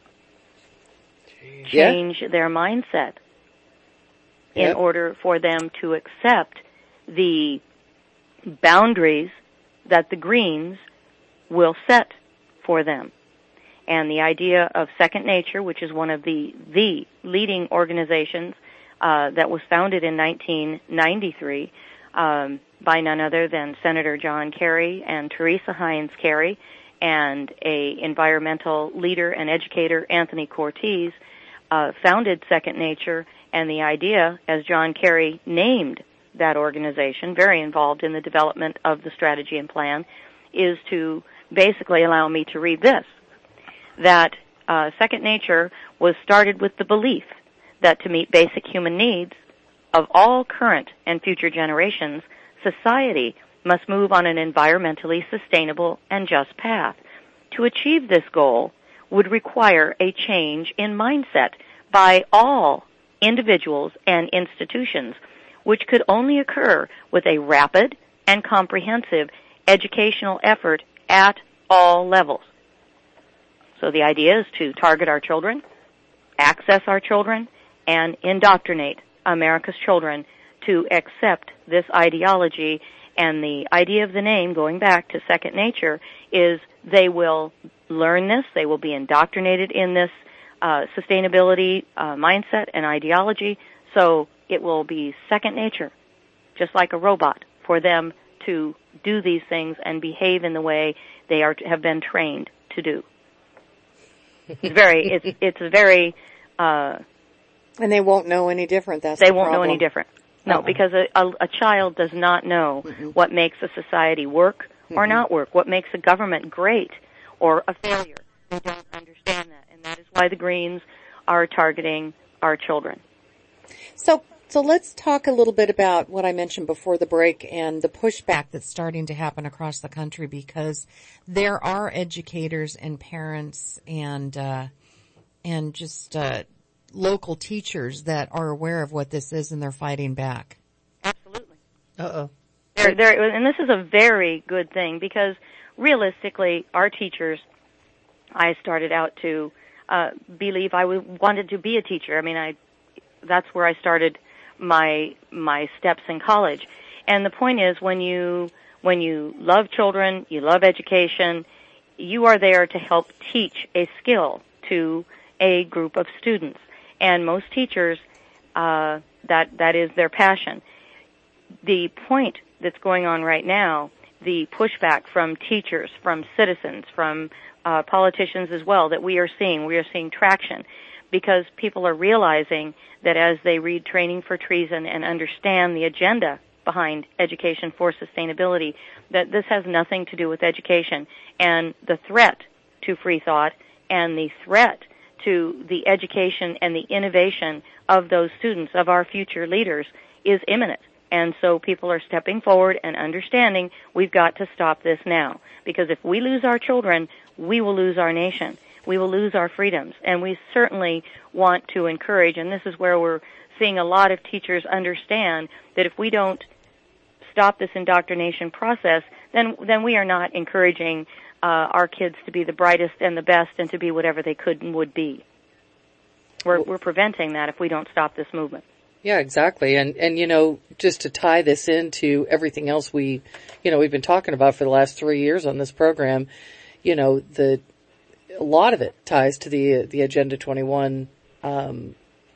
change yeah. their mindset in yep. order for them to accept the boundaries that the Greens will set for them. And the idea of Second Nature, which is one of the, the leading organizations uh, that was founded in nineteen ninety-three um, by none other than Senator John Kerry and Teresa Heinz Kerry and a environmental leader and educator, Anthony Cortez, uh, founded Second Nature, and the idea, as John Kerry named that organization, very involved in the development of the strategy and plan, is to basically allow me to read this, that uh, Second Nature was started with the belief that to meet basic human needs of all current and future generations, society must move on an environmentally sustainable and just path. To achieve this goal would require a change in mindset by all individuals and institutions, which could only occur with a rapid and comprehensive educational effort at all levels. So the idea is to target our children, access our children, and indoctrinate America's children to accept this ideology. And the idea of the name, going back to Second Nature, is they will learn this, they will be indoctrinated in this uh, sustainability uh, mindset and ideology, so it will be second nature, just like a robot, for them to do these things and behave in the way they are have been trained to do. It's very, it's it's a very, uh, and they won't know any different. That's they the won't problem. know any different. No, uh-uh. because a, a, a child does not know mm-hmm. what makes a society work or mm-hmm. not work, what makes a government great or a failure. They don't understand that, and that is why the Greens are targeting our children. So, so let's talk a little bit about what I mentioned before the break and the pushback that's starting to happen across the country, because there are educators and parents and uh, and just uh, local teachers that are aware of what this is and they're fighting back. Absolutely. Uh-oh. They're, they're, and this is a very good thing, because realistically, our teachers, I started out to uh, believe I w- wanted to be a teacher. I mean, I that's where I started my my steps in college. And the point is, when you when you love children, you love education, you are there to help teach a skill to a group of students. And most teachers, uh, that that is their passion. The point that's going on right now, the pushback from teachers, from citizens, from uh, politicians as well, that we are seeing, we are seeing traction, because people are realizing that as they read Training for Treason and understand the agenda behind Education for Sustainability, that this has nothing to do with education. And the threat to free thought and the threat to the education and the innovation of those students, of our future leaders, is imminent. And so people are stepping forward and understanding we've got to stop this now. Because if we lose our children, we will lose our nation. We will lose our freedoms. And we certainly want to encourage, and this is where we're seeing a lot of teachers understand that if we don't stop this indoctrination process, then then we are not encouraging uh, our kids to be the brightest and the best and to be whatever they could and would be. We're, we're preventing that if we don't stop this movement. Yeah, exactly. And, and, you know, just to tie this into everything else we, you know, we've been talking about for the last three years on this program, you know, the, a lot of it ties to the, the Agenda twenty-one, um,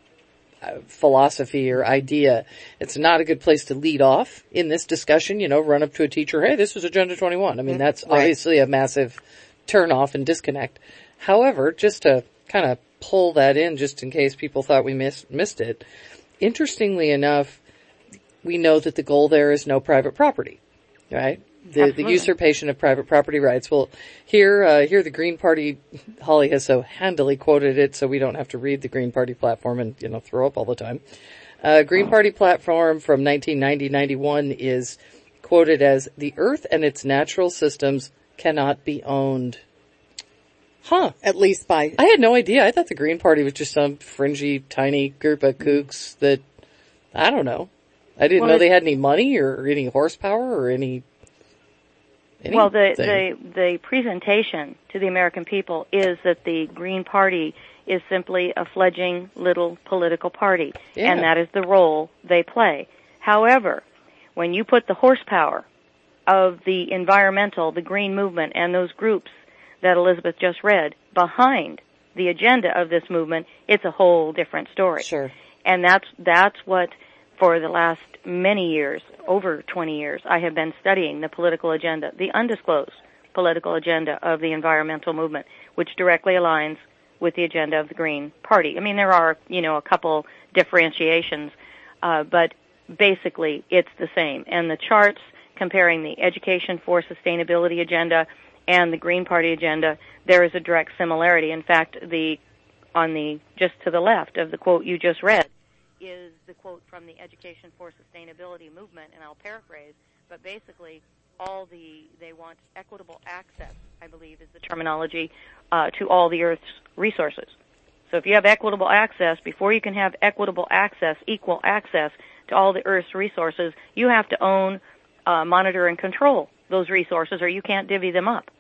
philosophy or idea. It's not a good place to lead off in this discussion, you know, run up to a teacher, hey, this is Agenda twenty-one. I mean, that's right. Obviously a massive turn off and disconnect. However, just to kind of pull that in just in case people thought we missed, missed it, interestingly enough, we know that the goal there is no private property, right? The, the usurpation of private property rights. Well, here, uh, here the Green Party, Holly has so handily quoted it so we don't have to read the Green Party platform and, you know, throw up all the time. Uh, Green Party platform from nineteen ninety to ninety-one is quoted as, the earth and its natural systems cannot be owned. Huh. At least by... I had no idea. I thought the Green Party was just some fringy, tiny group of kooks that, I don't know. I didn't well, know they had any money or any horsepower or any... Anything. Well, the, the the presentation to the American people is that the Green Party is simply a fledgling little political party, yeah. and that is the role they play. However, when you put the horsepower of the environmental, the green movement, and those groups that Elizabeth just read behind the agenda of this movement, it's a whole different story. Sure. And that's that's what, for the last many years, over twenty years, I have been studying the political agenda, the undisclosed political agenda of the environmental movement, which directly aligns with the agenda of the Green Party. I mean, there are, you know, a couple differentiations, uh, but basically it's the same. And the charts comparing the Education for Sustainability agenda and the Green Party agenda, there is a direct similarity. In fact, the on the just to the left of the quote you just read is the quote from the Education for Sustainability movement, and I'll paraphrase, but basically all the, they want equitable access, I believe is the terminology, uh, to all the Earth's resources. So if you have equitable access, before you can have equitable access, equal access to all the Earth's resources, you have to own, uh, monitor and control those resources, or you can't divvy them up.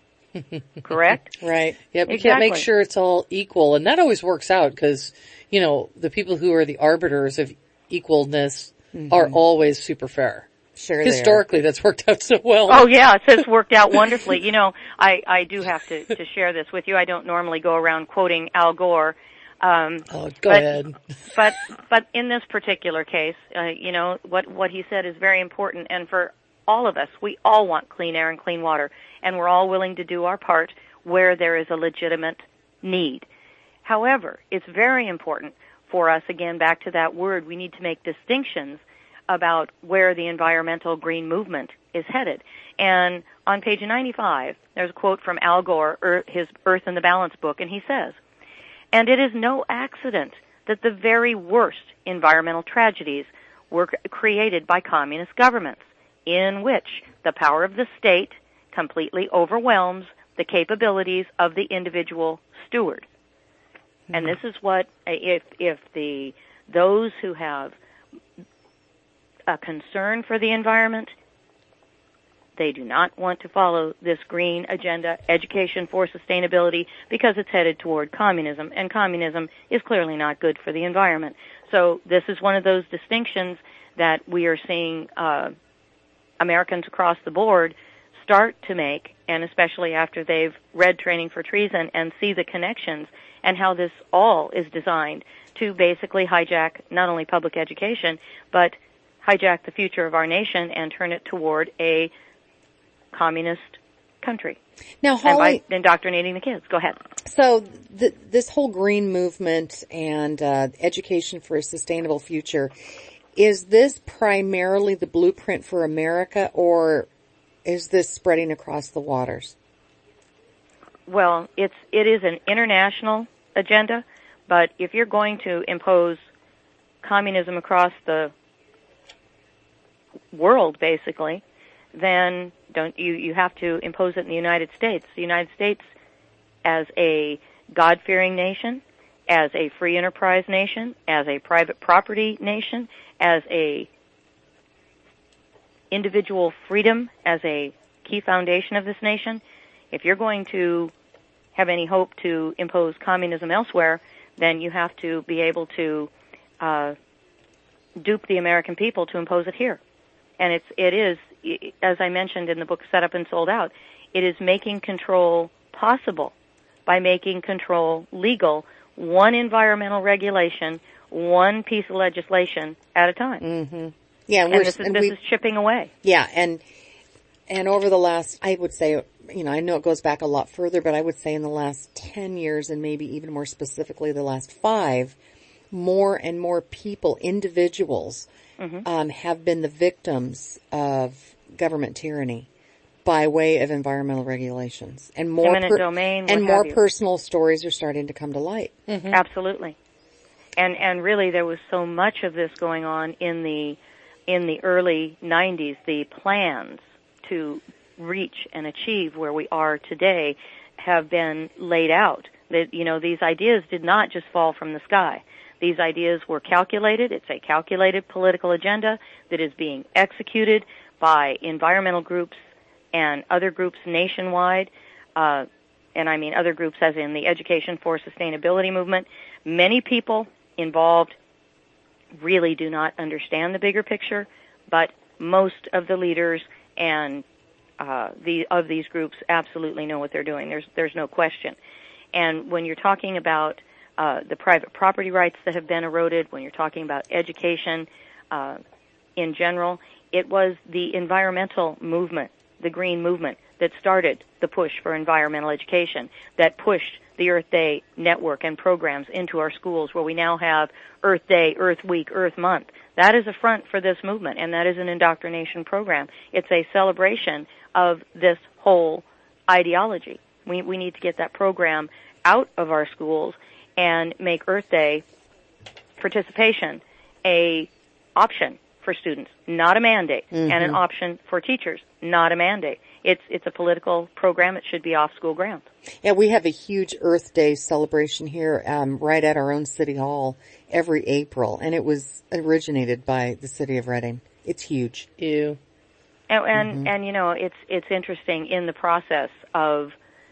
Correct? Right. Yep. You Exactly. can't make sure it's all equal. And that always works out because, you know, the people who are the arbiters of equalness mm-hmm. are always super fair. Sure. Historically, that's worked out so well. Oh yeah, it's worked out wonderfully. You know, I, I do have to, to share this with you. I don't normally go around quoting Al Gore. Um, oh, go but, ahead. but, but in this particular case, uh, you know, what, what he said is very important. And for all of us, we all want clean air and clean water. And we're all willing to do our part where there is a legitimate need. However, it's very important for us, again, back to that word, we need to make distinctions about where the environmental green movement is headed. And on page ninety-five, there's a quote from Al Gore, his Earth in the Balance book, and he says, "And it is no accident that the very worst environmental tragedies were created by communist governments, in which the power of the state completely overwhelms the capabilities of the individual steward." Mm-hmm. And this is what, if if the those who have a concern for the environment, they do not want to follow this green agenda, Education for Sustainability, because it's headed toward communism, and communism is clearly not good for the environment. So this is one of those distinctions that we are seeing uh, Americans across the board start to make, and especially after they've read Training for Treason and see the connections and how this all is designed to basically hijack not only public education, but hijack the future of our nation and turn it toward a communist country. Now, Holly, and by indoctrinating the kids. Go ahead. So the, this whole green movement and uh, education for a sustainable future, is this primarily the blueprint for America, or is this spreading across the waters? Well, it's it is an international agenda, but if you're going to impose communism across the world, basically, then don't you, you have to impose it in the United States. The United States, as a God-fearing nation, as a free enterprise nation, as a private property nation, as a individual freedom as a key foundation of this nation, if you're going to have any hope to impose communism elsewhere, then you have to be able to uh, dupe the American people to impose it here. And it's, it is, as I mentioned in the book Set Up and Sold Out, it is making control possible by making control legal, one environmental regulation, one piece of legislation at a time. Mm-hmm. Yeah, and, and we're, this, is, and this we, is chipping away. Yeah, and and over the last, I would say, you know, I know it goes back a lot further, but I would say in the last ten years, and maybe even more specifically the last five, more and more people, individuals, mm-hmm. um, have been the victims of government tyranny by way of environmental regulations, and more eminent per- domain, and more you. personal stories are starting to come to light. Mm-hmm. Absolutely, and and really there was so much of this going on in the in the early nineties. The plans to reach and achieve where we are today have been laid out. That, you know, these ideas did not just fall from the sky. These ideas were calculated. It's a calculated political agenda that is being executed by environmental groups and other groups nationwide, uh, and I mean other groups as in the Education for Sustainability movement. Many people involved really do not understand the bigger picture, but most of the leaders and uh, the of these groups absolutely know what they're doing. There's there's no question. And when you're talking about uh, the private property rights that have been eroded, when you're talking about education uh, in general, it was the environmental movement, the green movement, that started the push for environmental education, that pushed the Earth Day network and programs into our schools, where we now have Earth Day, Earth Week, Earth Month. That is a front for this movement, and that is an indoctrination program. It's a celebration of this whole ideology. We, we need to get that program out of our schools and make Earth Day participation a option for students, not a mandate, mm-hmm. and an option for teachers, not a mandate. It's it's a political program. It should be off school grounds. Yeah, we have a huge Earth Day celebration here, um, right at our own city hall every April, and it was originated by the city of Reading. It's huge. Ew. And and, mm-hmm. and you know, it's it's interesting in the process of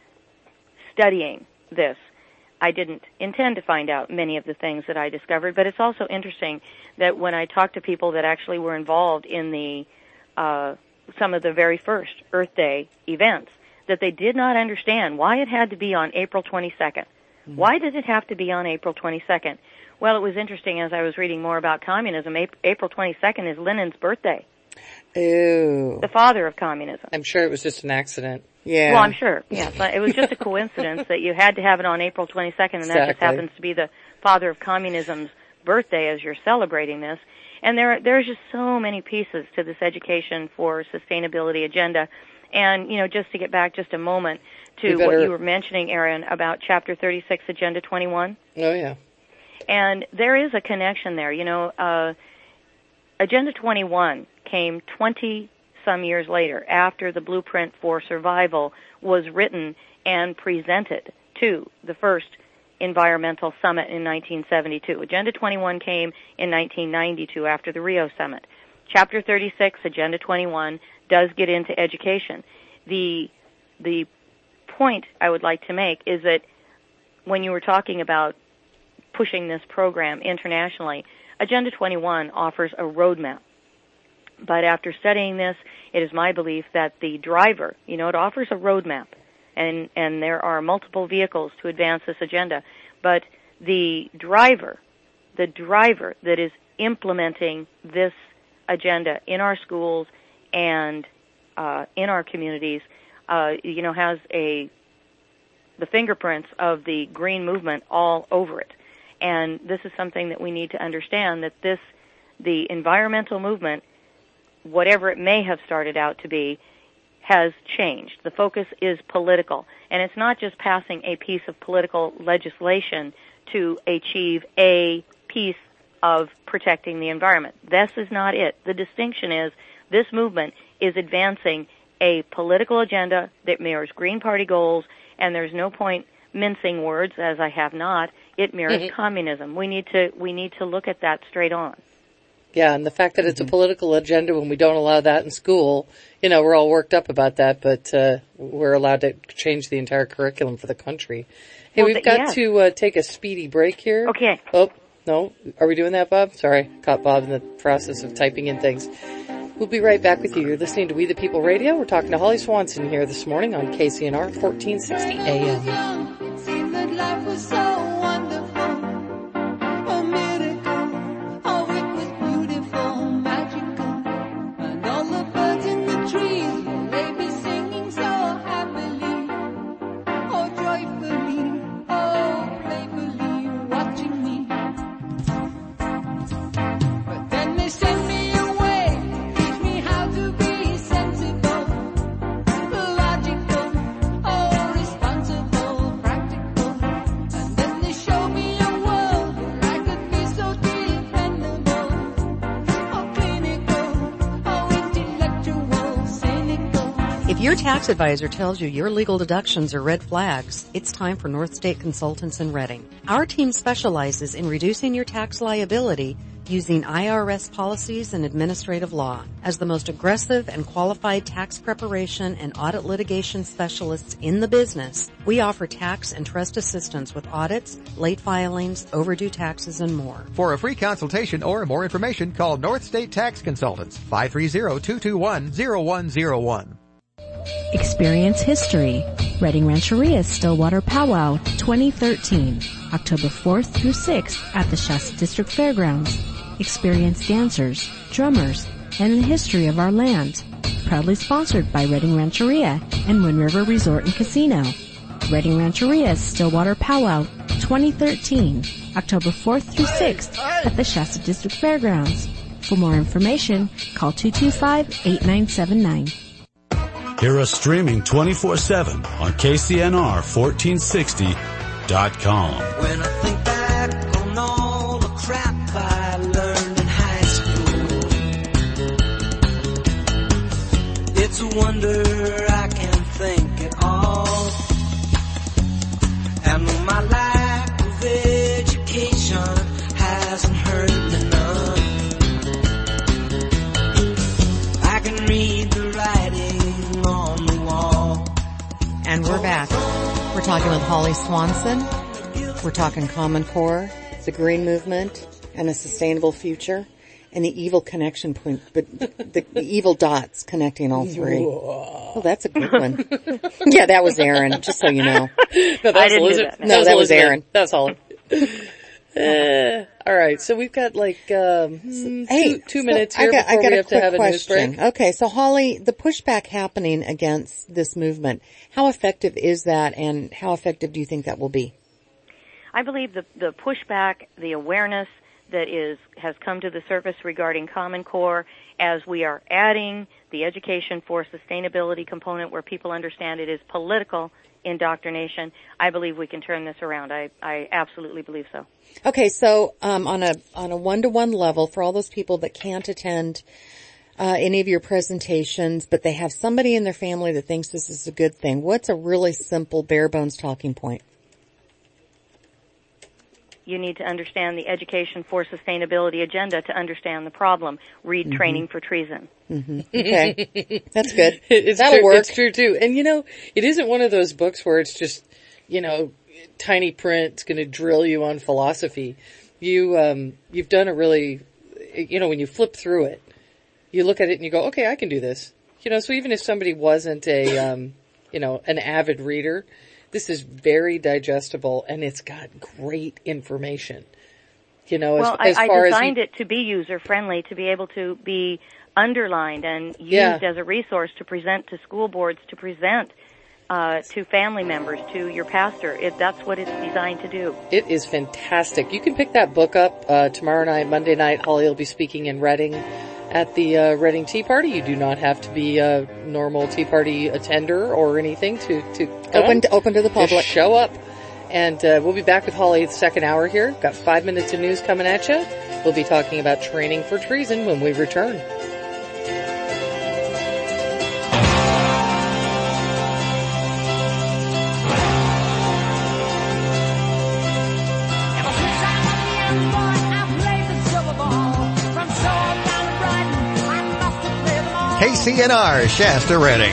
studying this. I didn't intend to find out many of the things that I discovered, but it's also interesting that when I talked to people that actually were involved in the uh, some of the very first Earth Day events, that they did not understand why it had to be on April twenty-second. Mm-hmm. Why did it have to be on April twenty-second? Well, it was interesting as I was reading more about communism. April twenty-second is Lenin's birthday. Ooh. The father of communism. I'm sure it was just an accident. Yeah. Well, I'm sure. Yeah, but it was just a coincidence that you had to have it on April twenty-second, and exactly. that just happens to be the father of communism's birthday as you're celebrating this. And there, there's just so many pieces to this education for sustainability agenda. And, you know, just to get back just a moment to you better... what you were mentioning, Erin, about Chapter thirty-six, Agenda twenty-one. Oh, yeah. And there is a connection there. You know, uh, Agenda twenty-one came twenty-some years later, after the Blueprint for Survival was written and presented to the first Environmental Summit in nineteen seventy-two. Agenda twenty-one came in nineteen ninety-two after the Rio Summit. Chapter thirty-six, Agenda twenty-one, does get into education. The the point I would like to make is that when you were talking about pushing this program internationally, Agenda twenty-one offers a roadmap. But after studying this, it is my belief that the driver, you know, it offers a roadmap. And, and there are multiple vehicles to advance this agenda. But the driver, the driver that is implementing this agenda in our schools and uh, in our communities, uh, you know, has a the fingerprints of the green movement all over it. And this is something that we need to understand, that this, the environmental movement, whatever it may have started out to be, has changed. The focus is political. And it's not just passing a piece of political legislation to achieve a piece of protecting the environment. This is not it. The distinction is this movement is advancing a political agenda that mirrors Green Party goals, and there's no point mincing words, as I have not. It mirrors Mm-hmm. communism. We need to we need to look at that straight on. Yeah, and the fact that it's a political agenda when we don't allow that in school, you know, we're all worked up about that, but uh, we're allowed to change the entire curriculum for the country. Hey, Well, we've th- got yeah. to uh, take a speedy break here. Okay. Oh, no. Are we doing that, Bob? Sorry. Caught Bob in the process of typing in things. We'll be right back with you. You're listening to We the People Radio. We're talking to Holly Swanson here this morning on K C N R fourteen sixty A M. It seemed that life was so wonderful, a miracle. Oh, it was beautiful, magical, and all the birds in the trees, well, they be singing so happily, oh, joyfully, oh, playfully, watching me. But then they send me away, teach me how to be sensible, logical, oh, responsible, practical. And then they show me a world where I could be so dependable, oh, clinical, oh, intellectual, cynical. If your tax advisor tells you your legal deductions are red flags, it's time for North State Consultants in Reading. Our team specializes in reducing your tax liability using I R S policies and administrative law. As the most aggressive and qualified tax preparation and audit litigation specialists in the business, we offer tax and trust assistance with audits, late filings, overdue taxes, and more. For a free consultation or more information, call North State Tax Consultants, five three zero, two two one, zero one zero one. Experience history. Reading Rancheria's Stillwater Powwow twenty thirteen, October fourth through sixth at the Shasta District Fairgrounds. Experience dancers, drummers, and the history of our land. Proudly sponsored by Reading Rancheria and Wind River Resort and Casino. Reading Rancheria's Stillwater Powwow twenty thirteen, October fourth through sixth at the Shasta District Fairgrounds. For more information, call two two five, eight nine seven nine. Hear us streaming twenty-four seven on K C N R fourteen sixty dot com. When I think back on all the crap I learned in high school, it's a wonder I can think at all. And though my lack of education hasn't hurt me none, I can read the writing on the wall. And we're back. We're talking with Holly Swanson. We're talking Common Core, the Green Movement, and a sustainable future, and the evil connection point, but the, the evil dots connecting all three. Oh, that's a good one. Yeah, that was Aaron, just so you know. No, that I was didn't do Elizabeth. that. No, that was Elizabeth. Aaron. That was Holly. Uh, all right, so we've got like um, hmm, Hey, two, two so minutes I here got, I before got we a have to quick have a news question. break. Okay, so Holly, the pushback happening against this movement, how effective is that, and how effective do you think that will be? I believe the the pushback, the awareness that is has come to the surface regarding Common Core, as we are adding the education for sustainability component where people understand it is political indoctrination, I believe we can turn this around. I, I absolutely believe so. Okay, so um, on a on a one-to-one level, for all those people that can't attend uh, any of your presentations, but they have somebody in their family that thinks this is a good thing, what's a really simple, bare-bones talking point? You need to understand the education for sustainability agenda to understand the problem. Read Mm-hmm. Training for Treason. Mm-hmm. Okay, that's good. It's That'll true, work. It's true too. And you know, it isn't one of those books where it's just, you know, tiny print. It's going to drill you on philosophy. You, um, you've done a really, you know, when you flip through it, you look at it and you go, okay, I can do this. You know, so even if somebody wasn't a, um, you know, an avid reader, this is very digestible and it's got great information. You know, Well, as, as I, far I as designed you, it to be user-friendly, to be able to be underlined and used Yeah. as a resource to present to school boards, to present uh, to family members, to your pastor. It, that's what it's designed to do. It is fantastic. You can pick that book up uh, tomorrow night, Monday night. Holly will be speaking in Reading at the uh, Reading Tea Party. You do not have to be a normal Tea Party attender or anything to to come. Open to, open to the public. Just show up, and uh, we'll be back with Holly the second hour here. Got five minutes of news coming at you, We'll be talking about training for treason when we return. K C N R, Shasta Redding.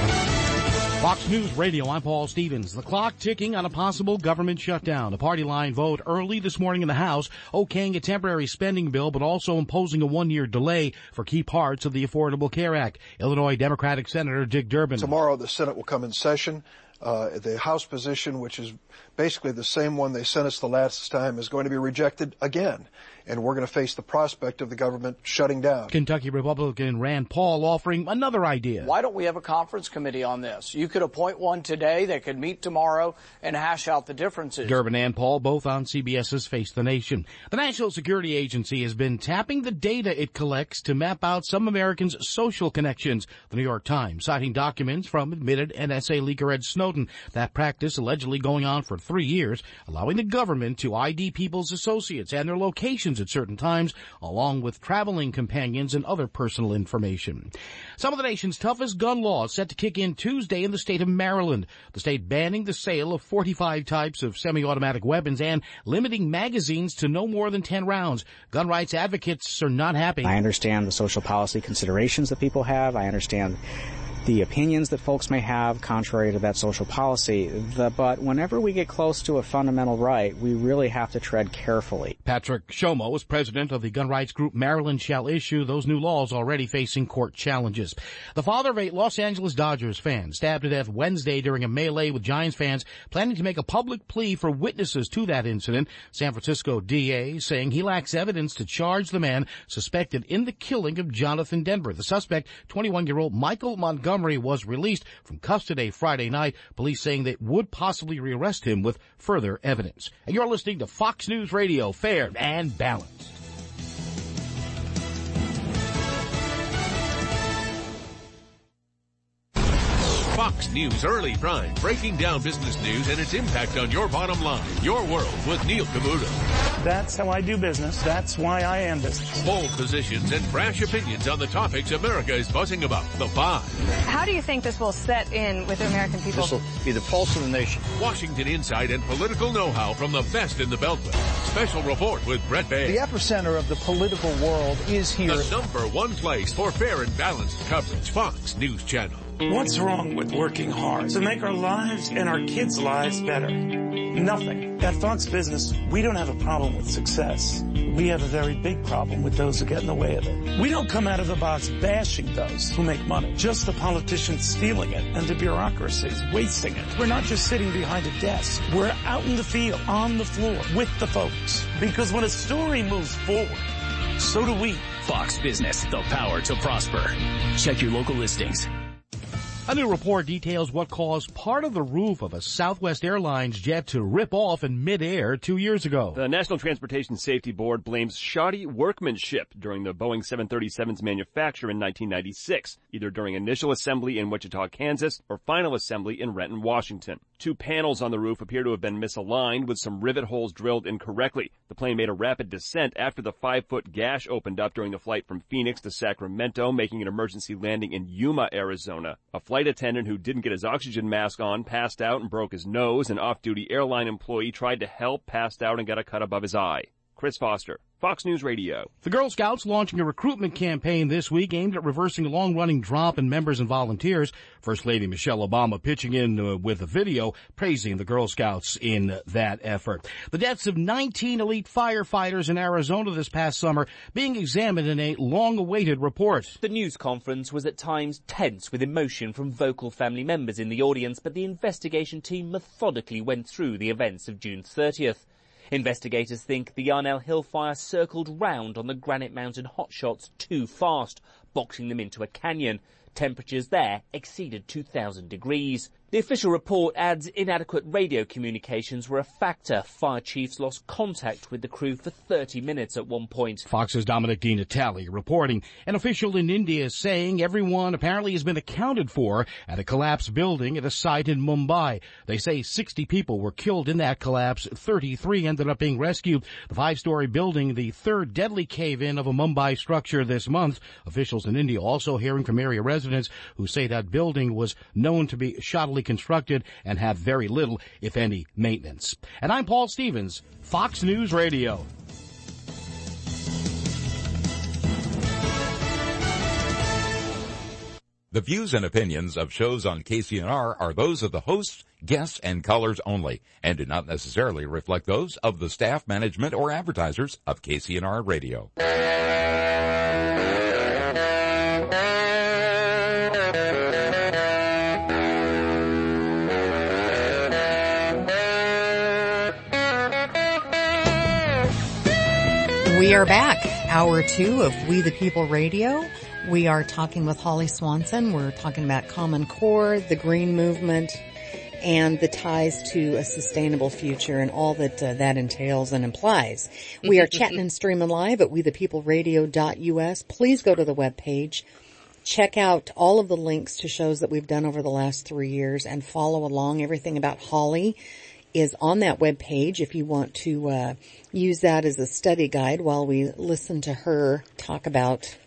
Fox News Radio, I'm Paul Stevens. The clock ticking on a possible government shutdown. A party line vote early this morning in the House, okaying a temporary spending bill, but also imposing a one-year delay for key parts of the Affordable Care Act. Illinois Democratic Senator Dick Durbin. Tomorrow the Senate will come in session. Uh, the House position, which is basically the same one they sent us the last time, is going to be rejected again. And we're going to face the prospect of the government shutting down. Kentucky Republican Rand Paul offering another idea. Why don't we have a conference committee on this? You could appoint one today. They could meet tomorrow and hash out the differences. Durbin and Paul both on CBS's Face the Nation. The National Security Agency has been tapping the data it collects to map out some Americans' social connections. The New York Times citing documents from admitted N S A leaker Ed Snowden. That practice allegedly going on for three years, allowing the government to I D people's associates and their locations at certain times, along with traveling companions and other personal information. Some of the nation's toughest gun laws set to kick in Tuesday in the state of Maryland. The state banning the sale of forty-five types of semi-automatic weapons and limiting magazines to no more than ten rounds. Gun rights advocates are not happy. I understand the social policy considerations that people have. I understand the opinions that folks may have contrary to that social policy. The, but whenever we get close to a fundamental right, we really have to tread carefully. Patrick Shomo is president of the gun rights group Maryland Shall Issue. Those new laws already facing court challenges. The father of a Los Angeles Dodgers fan stabbed to death Wednesday during a melee with Giants fans, planning to make a public plea for witnesses to that incident. San Francisco D A saying he lacks evidence to charge the man suspected in the killing of Jonathan Denver. The suspect, twenty-one-year-old Michael Montgomery, was released from custody Friday night. Police saying they would possibly rearrest him with further evidence. And you're listening to Fox News Radio, fair and balanced. Fox News Early Prime, breaking down business news and its impact on your bottom line. Your World with Neil Cavuto. That's how I do business. That's why I am business. Bold positions and brash opinions on the topics America is buzzing about. The Five. How do you think this will set in with the American people? This will be the pulse of the nation. Washington insight and political know-how from the best in the Beltway. Special report with Brett Bay. The epicenter of the political world is here. The number one place for fair and balanced coverage. Fox News Channel. What's wrong with working hard to make our lives and our kids' lives better? Nothing. At Fox Business, we don't have a problem with success. We have a very big problem with those who get in the way of it. We don't come out of the box bashing those who make money, just the politicians stealing it and the bureaucracies wasting it. We're not just sitting behind a desk. We're out in the field, on the floor, with the folks. Because when a story moves forward, so do we. Fox Business, the power to prosper. Check your local listings. A new report details what caused part of the roof of a Southwest Airlines jet to rip off in midair two years ago. The National Transportation Safety Board blames shoddy workmanship during the Boeing seven thirty-seven's manufacture in nineteen ninety-six, either during initial assembly in Wichita, Kansas, or final assembly in Renton, Washington. Two panels on the roof appear to have been misaligned with some rivet holes drilled incorrectly. The plane made a rapid descent after the five-foot gash opened up during the flight from Phoenix to Sacramento, making an emergency landing in Yuma, Arizona. A flight attendant who didn't get his oxygen mask on passed out and broke his nose. An off-duty airline employee tried to help, passed out, and got a cut above his eye. Chris Foster, Fox News Radio. The Girl Scouts launching a recruitment campaign this week aimed at reversing a long-running drop in members and volunteers. First Lady Michelle Obama pitching in uh, with a video praising the Girl Scouts in that effort. The deaths of nineteen elite firefighters in Arizona this past summer being examined in a long-awaited report. The news conference was at times tense with emotion from vocal family members in the audience, but the investigation team methodically went through the events of June thirtieth. Investigators think the Yarnell Hill fire circled round on the Granite Mountain hotshots too fast, boxing them into a canyon. Temperatures there exceeded two thousand degrees. The official report adds inadequate radio communications were a factor. Fire chiefs lost contact with the crew for thirty minutes at one point. Fox's Dominic DiNatale reporting. An official in India is saying everyone apparently has been accounted for at a collapsed building at a site in Mumbai. They say sixty people were killed in that collapse. thirty-three ended up being rescued. The five-story building, the third deadly cave-in of a Mumbai structure this month. Officials in India also hearing from area residents who say that building was known to be shoddily constructed and have very little, if any, maintenance. And I'm Paul Stevens, Fox News Radio. The views and opinions of shows on K C N R are those of the hosts, guests, and callers only, and do not necessarily reflect those of the staff, management, or advertisers of K C N R Radio. We are back. Hour two of We the People Radio. We are talking with Holly Swanson. We're talking about Common Core, the Green Movement, and the ties to a sustainable future and all that uh, that entails and implies. We are chatting and streaming live at we the people radio dot U S. Please go to the webpage. Check out all of the links to shows that we've done over the last three years and follow along. Everything about Holly is on that webpage if you want to uh use that as a study guide while we listen to her talk about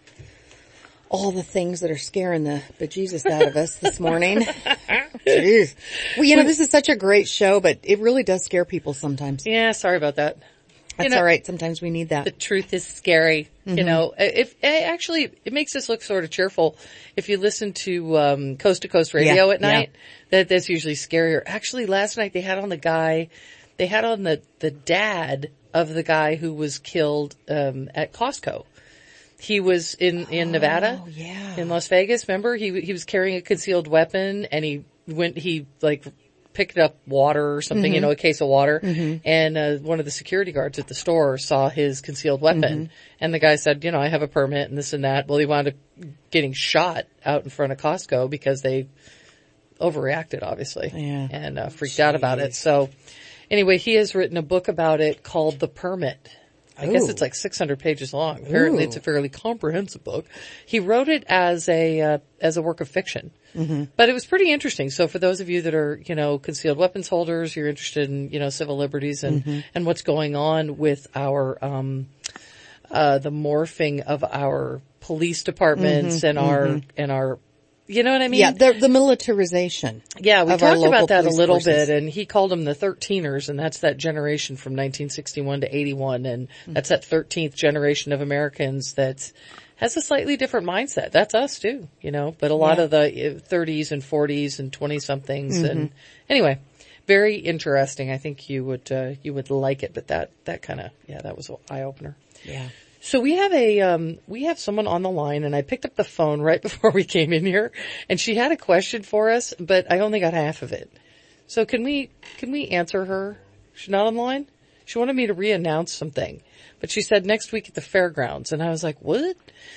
all the things that are scaring the bejesus out of us this morning. Jeez. Well, you know, this is such a great show, but it really does scare people sometimes. Yeah, sorry about that. That's you know, all right. Sometimes we need that. The truth is scary. Mm-hmm. You know, if it actually, it makes us look sort of cheerful. If you listen to, um, Coast to Coast Radio yeah, at night, yeah. that, that's usually scarier. Actually, last night they had on the guy, they had on the, the dad of the guy who was killed, um, at Costco. He was in, in Nevada, oh, yeah. in Las Vegas. Remember, he, he was carrying a concealed weapon and he went, he like, picked up water or something, mm-hmm. you know, a case of water, mm-hmm. and uh, one of the security guards at the store saw his concealed weapon, mm-hmm. and the guy said, you know, I have a permit and this and that. Well, he wound up getting shot out in front of Costco because they overreacted, obviously, yeah. and uh, freaked Jeez. out about it. So anyway, he has written a book about it called The Permit. I Ooh. guess it's like six hundred pages long. Apparently Ooh. it's a fairly comprehensive book. He wrote it as a, uh, as a work of fiction. Mm-hmm. But it was pretty interesting. So for those of you that are, you know, concealed weapons holders, you're interested in, you know, civil liberties and, mm-hmm. and what's going on with our, um, uh, the morphing of our police departments mm-hmm. and our, mm-hmm. and our, you know what I mean? Yeah, the, the militarization. Yeah, we of our talked about that a little forces. bit, and he called them the thirteeners, and that's that generation from nineteen sixty-one to eighty-one, and mm-hmm. that's that thirteenth generation of Americans that has a slightly different mindset. That's us too, you know, but a lot yeah. of the thirties and forties and twenty-somethings, mm-hmm. and anyway, very interesting. I think you would, uh, you would like it, but that, that kind of, yeah, that was an eye-opener. Yeah. So we have a, um, we have someone on the line, and I picked up the phone right before we came in here, and she had a question for us, but I only got half of it. So can we, can we answer her? She's not on the line? She wanted me to re-announce something, but she said next week at the fairgrounds, and I was like, what?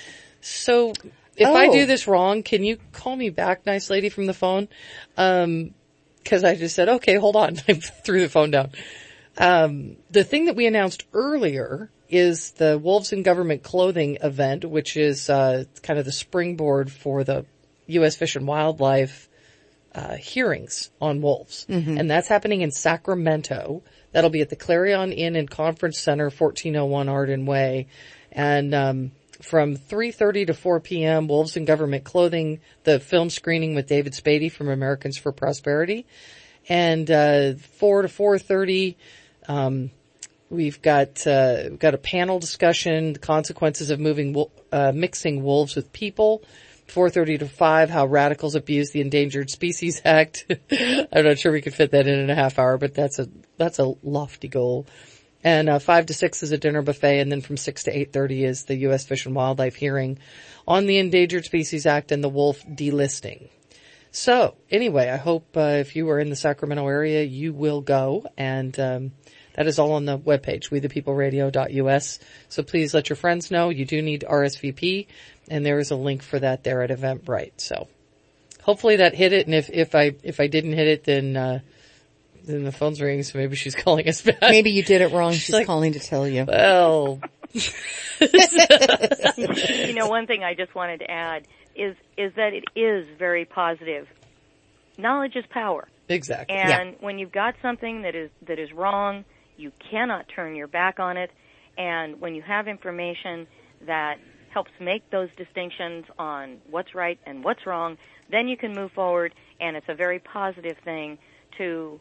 So if oh. I do this wrong, can you call me back, nice lady from the phone? Um, cause I just said, okay, hold on. I threw the phone down. Um, the thing that we announced earlier is the Wolves in Government Clothing event, which is uh kind of the springboard for the U S Fish and Wildlife uh hearings on wolves. Mm-hmm. And that's happening in Sacramento. That'll be at the Clarion Inn and Conference Center, fourteen oh one Arden Way. And um from three thirty to four p.m., Wolves in Government Clothing, the film screening with David Spady from Americans for Prosperity. And uh four to four thirty, um We've got, uh, we've got a panel discussion, the consequences of moving, uh, mixing wolves with people. four thirty to five, how radicals abuse the Endangered Species Act. I'm not sure we could fit that in in a half hour, but that's a, that's a lofty goal. And, uh, five to six is a dinner buffet, and then from six to eight thirty is the U S Fish and Wildlife hearing on the Endangered Species Act and the wolf delisting. So, anyway, I hope, uh, if you are in the Sacramento area, you will go, and, um, that is all on the webpage, we the people radio dot U S. So please let your friends know. You do need R S V P, and there is a link for that there at Eventbrite. So hopefully that hit it. And if, if I, if I didn't hit it, then, uh, then the phone's ringing, so maybe she's calling us back. Maybe you did it wrong. She's, She's like, calling to tell you. Well. You know, one thing I just wanted to add is, is that it is very positive. Knowledge is power. Exactly. And yeah. when you've got something that is, that is wrong, you cannot turn your back on it. And when you have information that helps make those distinctions on what's right and what's wrong, then you can move forward, and it's a very positive thing to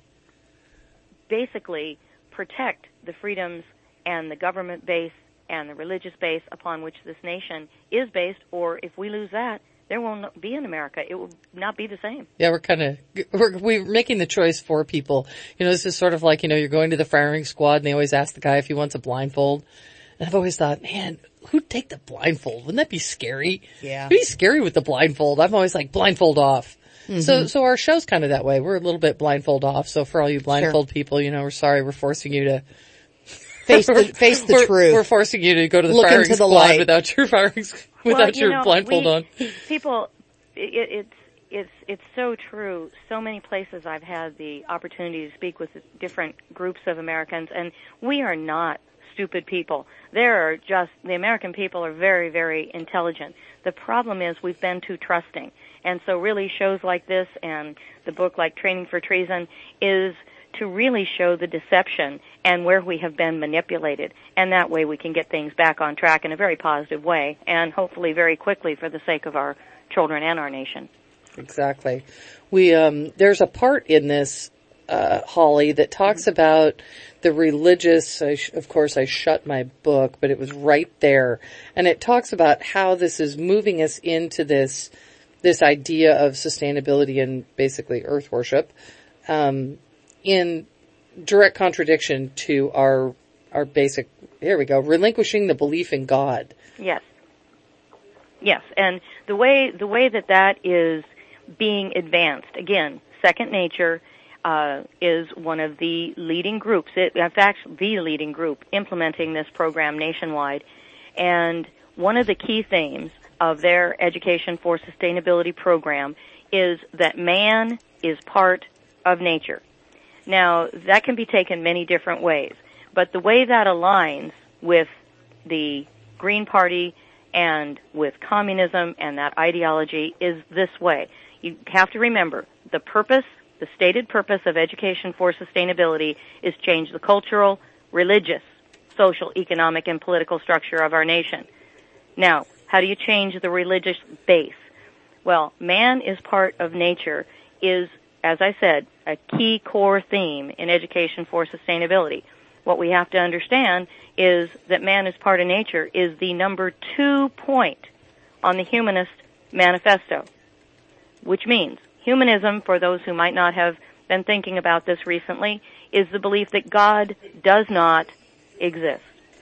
basically protect the freedoms and the government base and the religious base upon which this nation is based, or if we lose that, there won't be an America. It will not be the same. Yeah, we're kind of, we're, we're making the choice for people. You know, this is sort of like, you know, you're going to the firing squad and they always ask the guy if he wants a blindfold. And I've always thought, man, who'd take the blindfold? Wouldn't that be scary? Yeah. It'd be scary with the blindfold. I'm always like, blindfold off. Mm-hmm. So, so our show's kind of that way. We're a little bit blindfold off. So for all you blindfold sure. people, you know, we're sorry we're forcing you to face the, face the we're, truth. We're forcing you to go to the Look firing into the squad light. without your firing, without well, you your know, blindfold we, on. People, it, it's, it's, it's so true. So many places I've had the opportunity to speak with different groups of Americans, and we are not stupid people. There are just, the American people are very, very intelligent. The problem is we've been too trusting. And so really shows like this and the book like Training for Treason is to really show the deception and where we have been manipulated. And that way we can get things back on track in a very positive way and hopefully very quickly for the sake of our children and our nation. Exactly. We, um, there's a part in this, uh, Holly, that talks mm-hmm. about the religious, I sh- of course I shut my book, but it was right there. And it talks about how this is moving us into this, this idea of sustainability and basically earth worship, um, in direct contradiction to our, our basic, here we go, relinquishing the belief in God. Yes. Yes. And the way, the way that that is being advanced, again, Second Nature, uh, is one of the leading groups, it, in fact, the leading group implementing this program nationwide. And one of the key themes of their Education for Sustainability program is that man is part of nature. Now, that can be taken many different ways, but the way that aligns with the Green Party and with communism and that ideology is this way. You have to remember the purpose, the stated purpose of Education for Sustainability is change the cultural, religious, social, economic, and political structure of our nation. Now, how do you change the religious base? Well, man is part of nature is, as I said, a key core theme in Education for Sustainability. What we have to understand is that man is part of nature is the number two point on the Humanist Manifesto, which means humanism, for those who might not have been thinking about this recently, is the belief that God does not exist.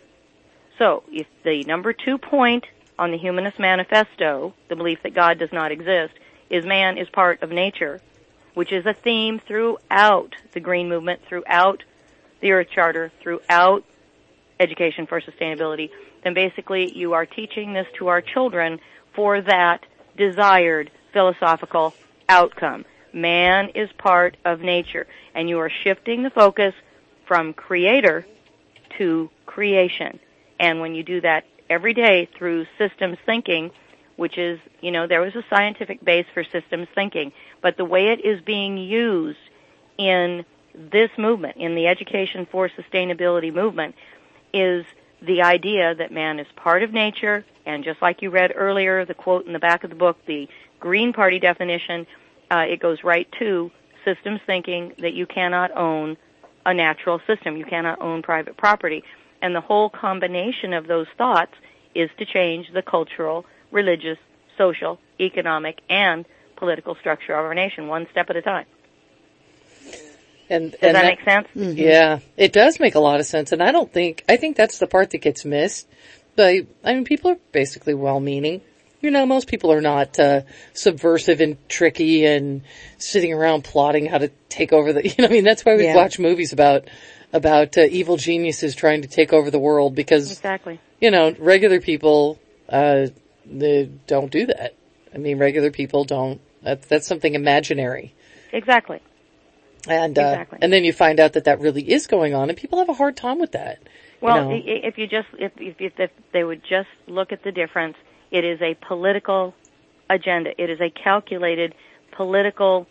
So, if the number two point on the Humanist Manifesto, the belief that God does not exist, is man is part of nature, which is a theme throughout the Green Movement, throughout the Earth Charter, throughout Education for Sustainability, then basically you are teaching this to our children for that desired philosophical outcome. Man is part of nature, and you are shifting the focus from creator to creation. And when you do that every day through systems thinking, which is, you know, there was a scientific base for systems thinking, but the way it is being used in this movement, in the Education for Sustainability movement, is the idea that man is part of nature, and just like you read earlier, the quote in the back of the book, the Green Party definition, uh, it goes right to systems thinking that you cannot own a natural system, you cannot own private property. And the whole combination of those thoughts is to change the cultural, religious, social, economic, and political structure of our nation, one step at a time. And, does and that, that make sense? Mm-hmm. Yeah, it does make a lot of sense. And I don't think, I think that's the part that gets missed. But, I mean, people are basically well-meaning. You know, most people are not uh, subversive and tricky and sitting around plotting how to take over the, you know, I mean, that's why we yeah. watch movies about, about uh, evil geniuses trying to take over the world because, exactly. you know, regular people, uh, they don't do that. I mean, regular people don't. That's that's something imaginary. Exactly. And uh, exactly. and then you find out that that really is going on, and people have a hard time with that. Well, you know? if you just if, if if they would just look at the difference, it is a political agenda. It is a calculated political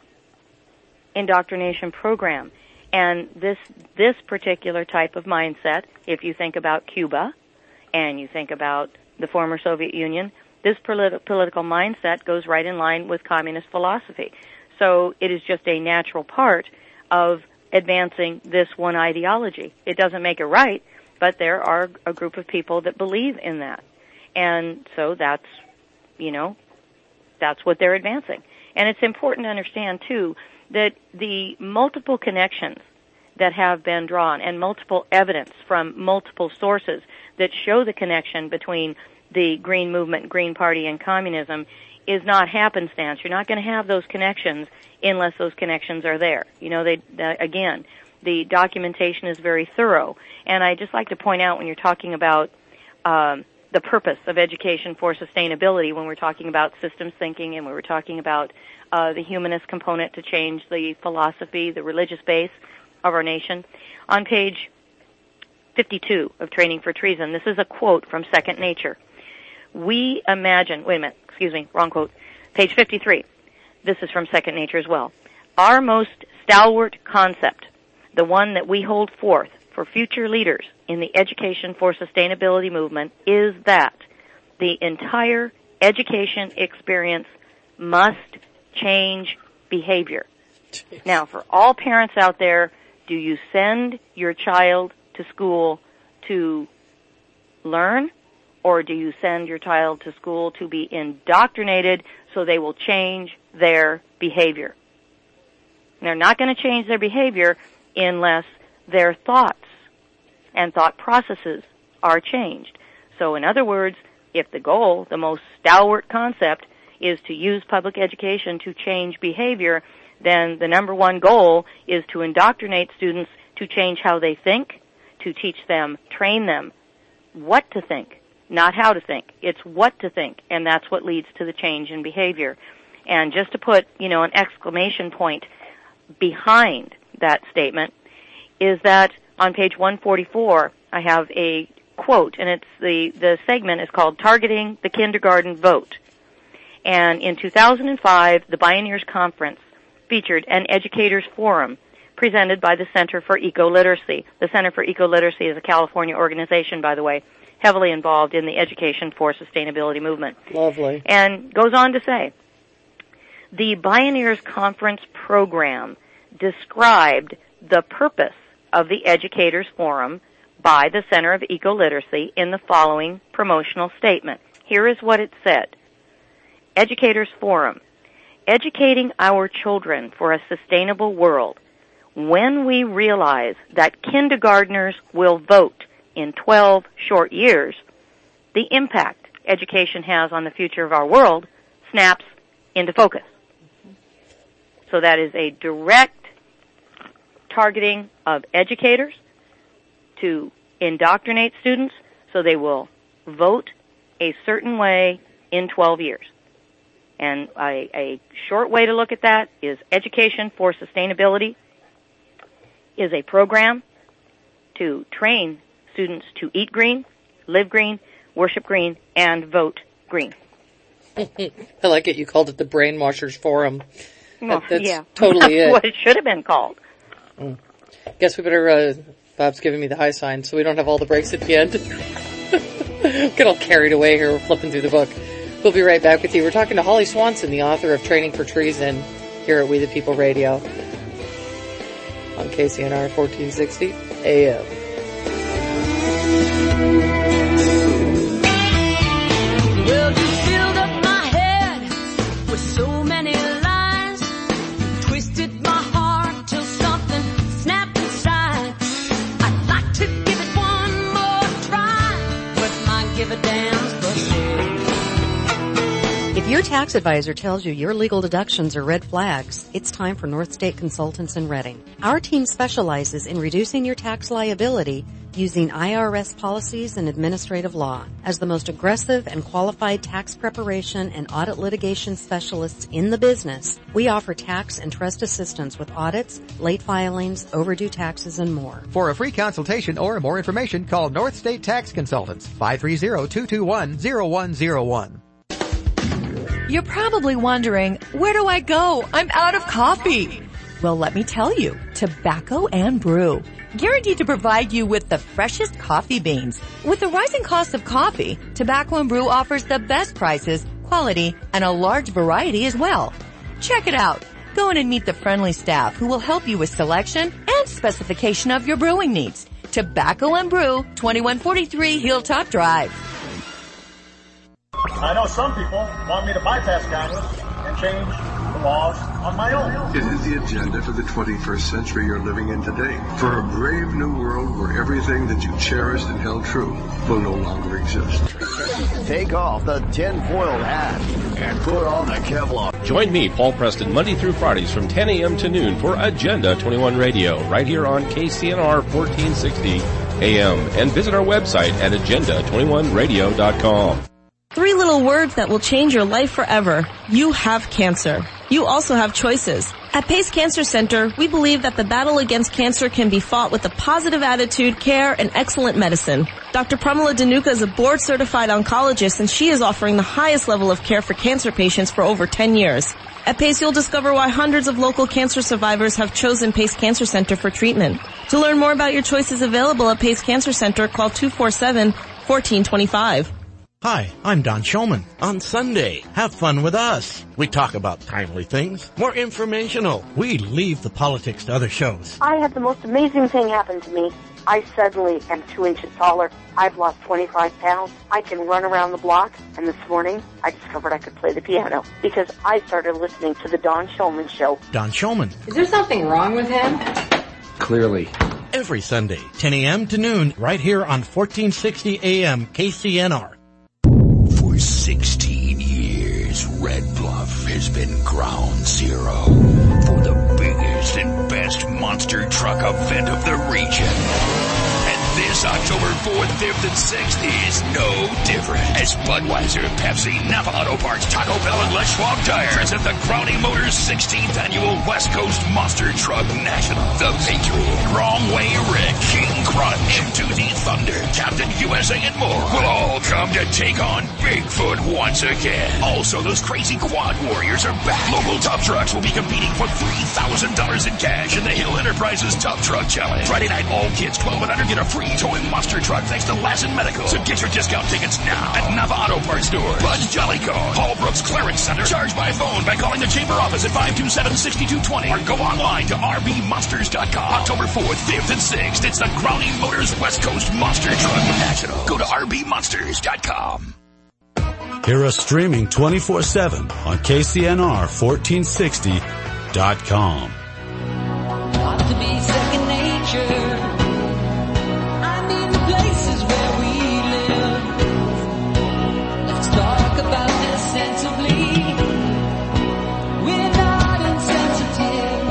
indoctrination program. And this this particular type of mindset, if you think about Cuba and you think about the former Soviet Union, this politi- political mindset goes right in line with communist philosophy. So it is just a natural part of advancing this one ideology. It doesn't make it right, but there are a group of people that believe in that. And so that's, you know, that's what they're advancing. And it's important to understand, too, that the multiple connections that have been drawn and multiple evidence from multiple sources that show the connection between the Green Movement, Green Party, and communism is not happenstance. You're not going to have those connections unless those connections are there. You know, they, uh, again, the documentation is very thorough. And I just like to point out when you're talking about um, the purpose of education for sustainability, when we're talking about systems thinking and when we're talking about uh, the humanist component to change the philosophy, the religious base of our nation. On page fifty-two of Training for Treason, this is a quote from Second Nature. We imagine, wait a minute, excuse me, wrong quote. Page fifty-three. This is from Second Nature as well. Our most stalwart concept, the one that we hold forth for future leaders in the education for sustainability movement, is that the entire education experience must change behavior. Now, for all parents out there, do you send your child to school to learn, or do you send your child to school to be indoctrinated so they will change their behavior? They're not going to change their behavior unless their thoughts and thought processes are changed. So in other words, if the goal, the most stalwart concept, is to use public education to change behavior, then the number one goal is to indoctrinate students to change how they think, to teach them, train them what to think, not how to think. It's what to think, and that's what leads to the change in behavior. And just to put, you know, an exclamation point behind that statement is that on page one forty-four, I have a quote, and it's the, the segment is called Targeting the Kindergarten Vote. And in two thousand five, the Bioneers Conference featured an educators forum presented by the Center for Eco-Literacy. The Center for Eco-Literacy is a California organization, by the way, heavily involved in the education for sustainability movement. Lovely. And goes on to say, the Bioneers Conference program described the purpose of the educators forum by the Center of Eco-Literacy in the following promotional statement. Here is what it said. Educators Forum, educating our children for a sustainable world. When we realize that kindergartners will vote in twelve short years, the impact education has on the future of our world snaps into focus. So that is a direct targeting of educators to indoctrinate students so they will vote a certain way in twelve years. And a, a short way to look at that is Education for Sustainability is a program to train students to eat green, live green, worship green, and vote green. I like it. You called it the Brainwashers Forum. Well, that, that's yeah. totally That's it. what it should have been called. Mm. Guess we better, uh, Bob's giving me the high sign so we don't have all the breaks at the end. Get all carried away here. We're flipping through the book. We'll be right back with you. We're talking to Holly Swanson, the author of Training for Treason, here at We the People Radio on K C N R fourteen sixty A M. Well, you filled up my head with so many lies, twisted my heart till something snapped inside. I'd like to give it one more try, but my give a damn's busted. If you're tax advisor tells you your legal deductions are red flags, it's time for North State Consultants in Reading. Our team specializes in reducing your tax liability using I R S policies and administrative law. As the most aggressive and qualified tax preparation and audit litigation specialists in the business, we offer tax and trust assistance with audits, late filings, overdue taxes, and more. For a free consultation or more information, call North State Tax Consultants, five three zero, two two one, zero one zero one. You're probably wondering, where do I go? I'm out of coffee. Well, let me tell you, Tobacco and Brew. Guaranteed to provide you with the freshest coffee beans. With the rising cost of coffee, Tobacco and Brew offers the best prices, quality, and a large variety as well. Check it out. Go in and meet the friendly staff who will help you with selection and specification of your brewing needs. Tobacco and Brew, twenty-one forty-three Hilltop Drive. I know some people want me to bypass Congress and change the laws on my own. It is the agenda for the twenty-first century you're living in today. For a brave new world where everything that you cherished and held true will no longer exist. Take off the tinfoil hat and put on the Kevlar. Join me, Paul Preston, Monday through Fridays from ten a.m. to noon for Agenda twenty-one Radio, right here on K C N R fourteen sixty A M. And visit our website at agenda twenty-one radio dot com. Three little words that will change your life forever. You have cancer. You also have choices. At Pace Cancer Center, we believe that the battle against cancer can be fought with a positive attitude, care, and excellent medicine. Doctor Pramila Dhanuka is a board-certified oncologist, and she is offering the highest level of care for cancer patients for over ten years. At Pace, you'll discover why hundreds of local cancer survivors have chosen Pace Cancer Center for treatment. To learn more about your choices available at Pace Cancer Center, call two four seven, one four two five. Hi, I'm Don Shulman. On Sunday, have fun with us. We talk about timely things, more informational. We leave the politics to other shows. I had the most amazing thing happen to me. I suddenly am two inches taller. I've lost twenty-five pounds. I can run around the block. And this morning, I discovered I could play the piano because I started listening to the Don Shulman Show. Don Shulman. Is there something wrong with him? Clearly. Every Sunday, ten a.m. to noon, right here on fourteen sixty A M K C N R. For sixteen years, Red Bluff has been ground zero for the biggest and best monster truck event of the region. And this October fourth, fifth, and sixth is no different. As Budweiser, Pepsi, Napa Auto Parts, Taco Bell, and Les Schwab Tire present the Crowley Motors sixteenth Annual West Coast Monster Truck National. The Patriot, Wrong Way Rick, King Crunch, M two D Thunder, Captain U S A, and more will all come to take on Bigfoot once again. Also, those crazy quad warriors are back. Local tough trucks will be competing for three thousand dollars in cash in the Hill Enterprises Tough Truck Challenge. Friday night, all kids twelve and under get a free toy monster truck thanks to Lassen Medical. So get your discount tickets now at Napa Auto Parts Store, Bud's Jolly Cone, Paul Brooks Clearance Center. Charge by phone by calling the chamber office at five two seven, six two two zero or go online to r b monsters dot com. October fourth, fifth, and sixth, it's the Crowley Motors West Coast Monster Truck National. Go to r b monsters dot com. Hear us streaming twenty-four seven on K C N R fourteen sixty dot com. Got to be second nature. I mean the places where we live. Let's talk about this sensibly. We're not insensitive.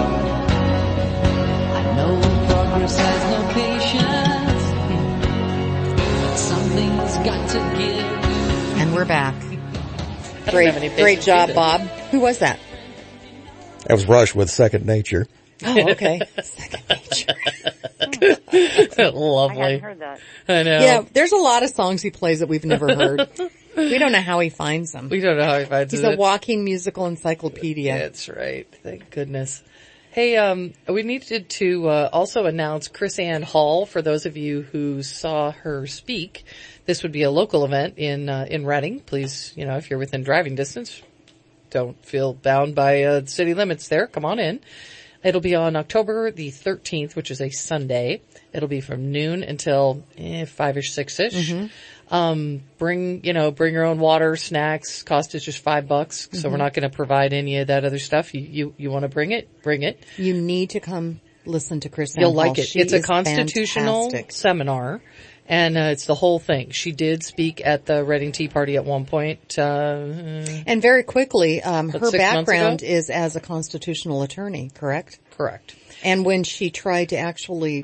I know progress has no patience, but something's got to give. And we're back. Great, great job, Bob. Who was that? That was Rush with Second Nature. Oh, okay. Second Nature. Lovely. I hadn't heard that. I know. Yeah, there's a lot of songs he plays that we've never heard. We don't know how he finds them. We don't know how he finds He's them. He's a walking musical encyclopedia. That's right. Thank goodness. Hey, um, we needed to uh, also announce Chris Ann Hall for those of you who saw her speak. This would be a local event in uh, in Reading. Please, you know, if you're within driving distance, don't feel bound by uh, city limits there. Come on in. It'll be on October the thirteenth, which is a Sunday. It'll be from noon until eh, five-ish, six-ish. Mm-hmm. Um, bring, you know, bring your own water, snacks. Cost is just five bucks. So mm-hmm. we're not going to provide any of that other stuff. You, you, you want to bring it? Bring it. You need to come listen to Chris Ann You'll Hall. like it. She it's a constitutional fantastic. seminar. And uh, it's the whole thing. She did speak at the Reading Tea Party at one point. Uh, and very quickly, um, her six months background ago? is as a constitutional attorney, correct? Correct. And when she tried to actually,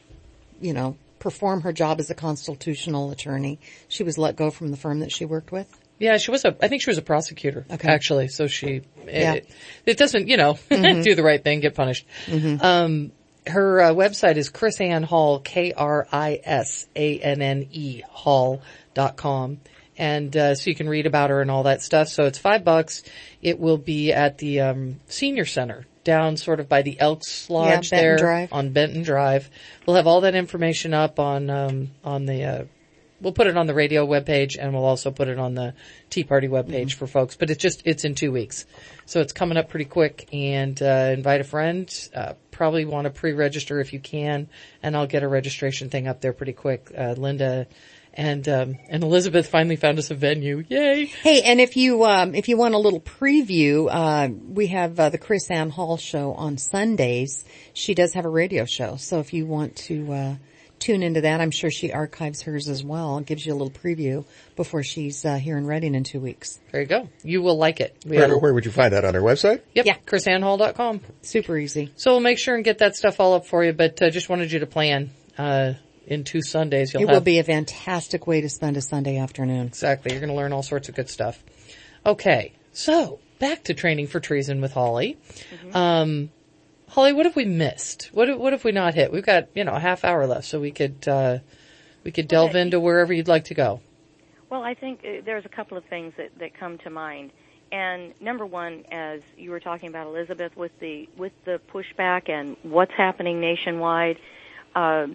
you know, perform her job as a constitutional attorney, she was let go from the firm that she worked with? Yeah, she was a, I think she was a prosecutor, Okay. actually. So she, Yeah. it, it doesn't, you know, Mhm. do the right thing, get punished. Mhm. Um, her uh, website is Chris Ann Hall, K R I S A N N E, hall dot com. And, uh, so you can read about her and all that stuff. So it's five bucks. It will be at the, um, senior center down sort of by the Elks Lodge Benton there Drive. on Benton Drive. We'll have all that information up on, um, on the, uh, we'll put it on the radio webpage and we'll also put it on the Tea Party webpage Mm-hmm. for folks. But it's just, it's in two weeks. So it's coming up pretty quick and, uh, invite a friend. Uh, probably want to pre-register if you can. And I'll get a registration thing up there pretty quick. Uh, Linda and, um, and Elizabeth finally found us a venue. Yay. Hey, and if you, um, if you want a little preview, uh, we have, uh, the Chris Ann Hall show on Sundays. She does have a radio show. So if you want to, uh, tune into that, I'm sure she archives hers as well. It gives you a little preview before she's, uh, here in Reading in two weeks. There you go. You will like it. We Where, had a- where would you find that on our website? Yep. Yeah. chris ann hall dot com. Super easy. So we'll make sure and get that stuff all up for you, but, uh, just wanted you to plan, uh, in two Sundays. You'll It have will be a fantastic way to spend a Sunday afternoon. Exactly. You're going to learn all sorts of good stuff. Okay. So back to Training for Treason with Holly. Mm-hmm. Um, Holly, what have we missed? What, have- what have we not hit? We've got, you know, a half hour left, so we could, uh, we could delve Okay. into wherever you'd like to go. Well, I think uh, there's a couple of things that, that come to mind. And number one, as you were talking about, Elizabeth, with the with the pushback and what's happening nationwide, uh,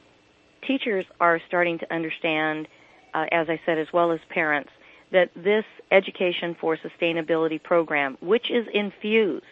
teachers are starting to understand, uh, as I said, as well as parents, that this Education for Sustainability program, which is infused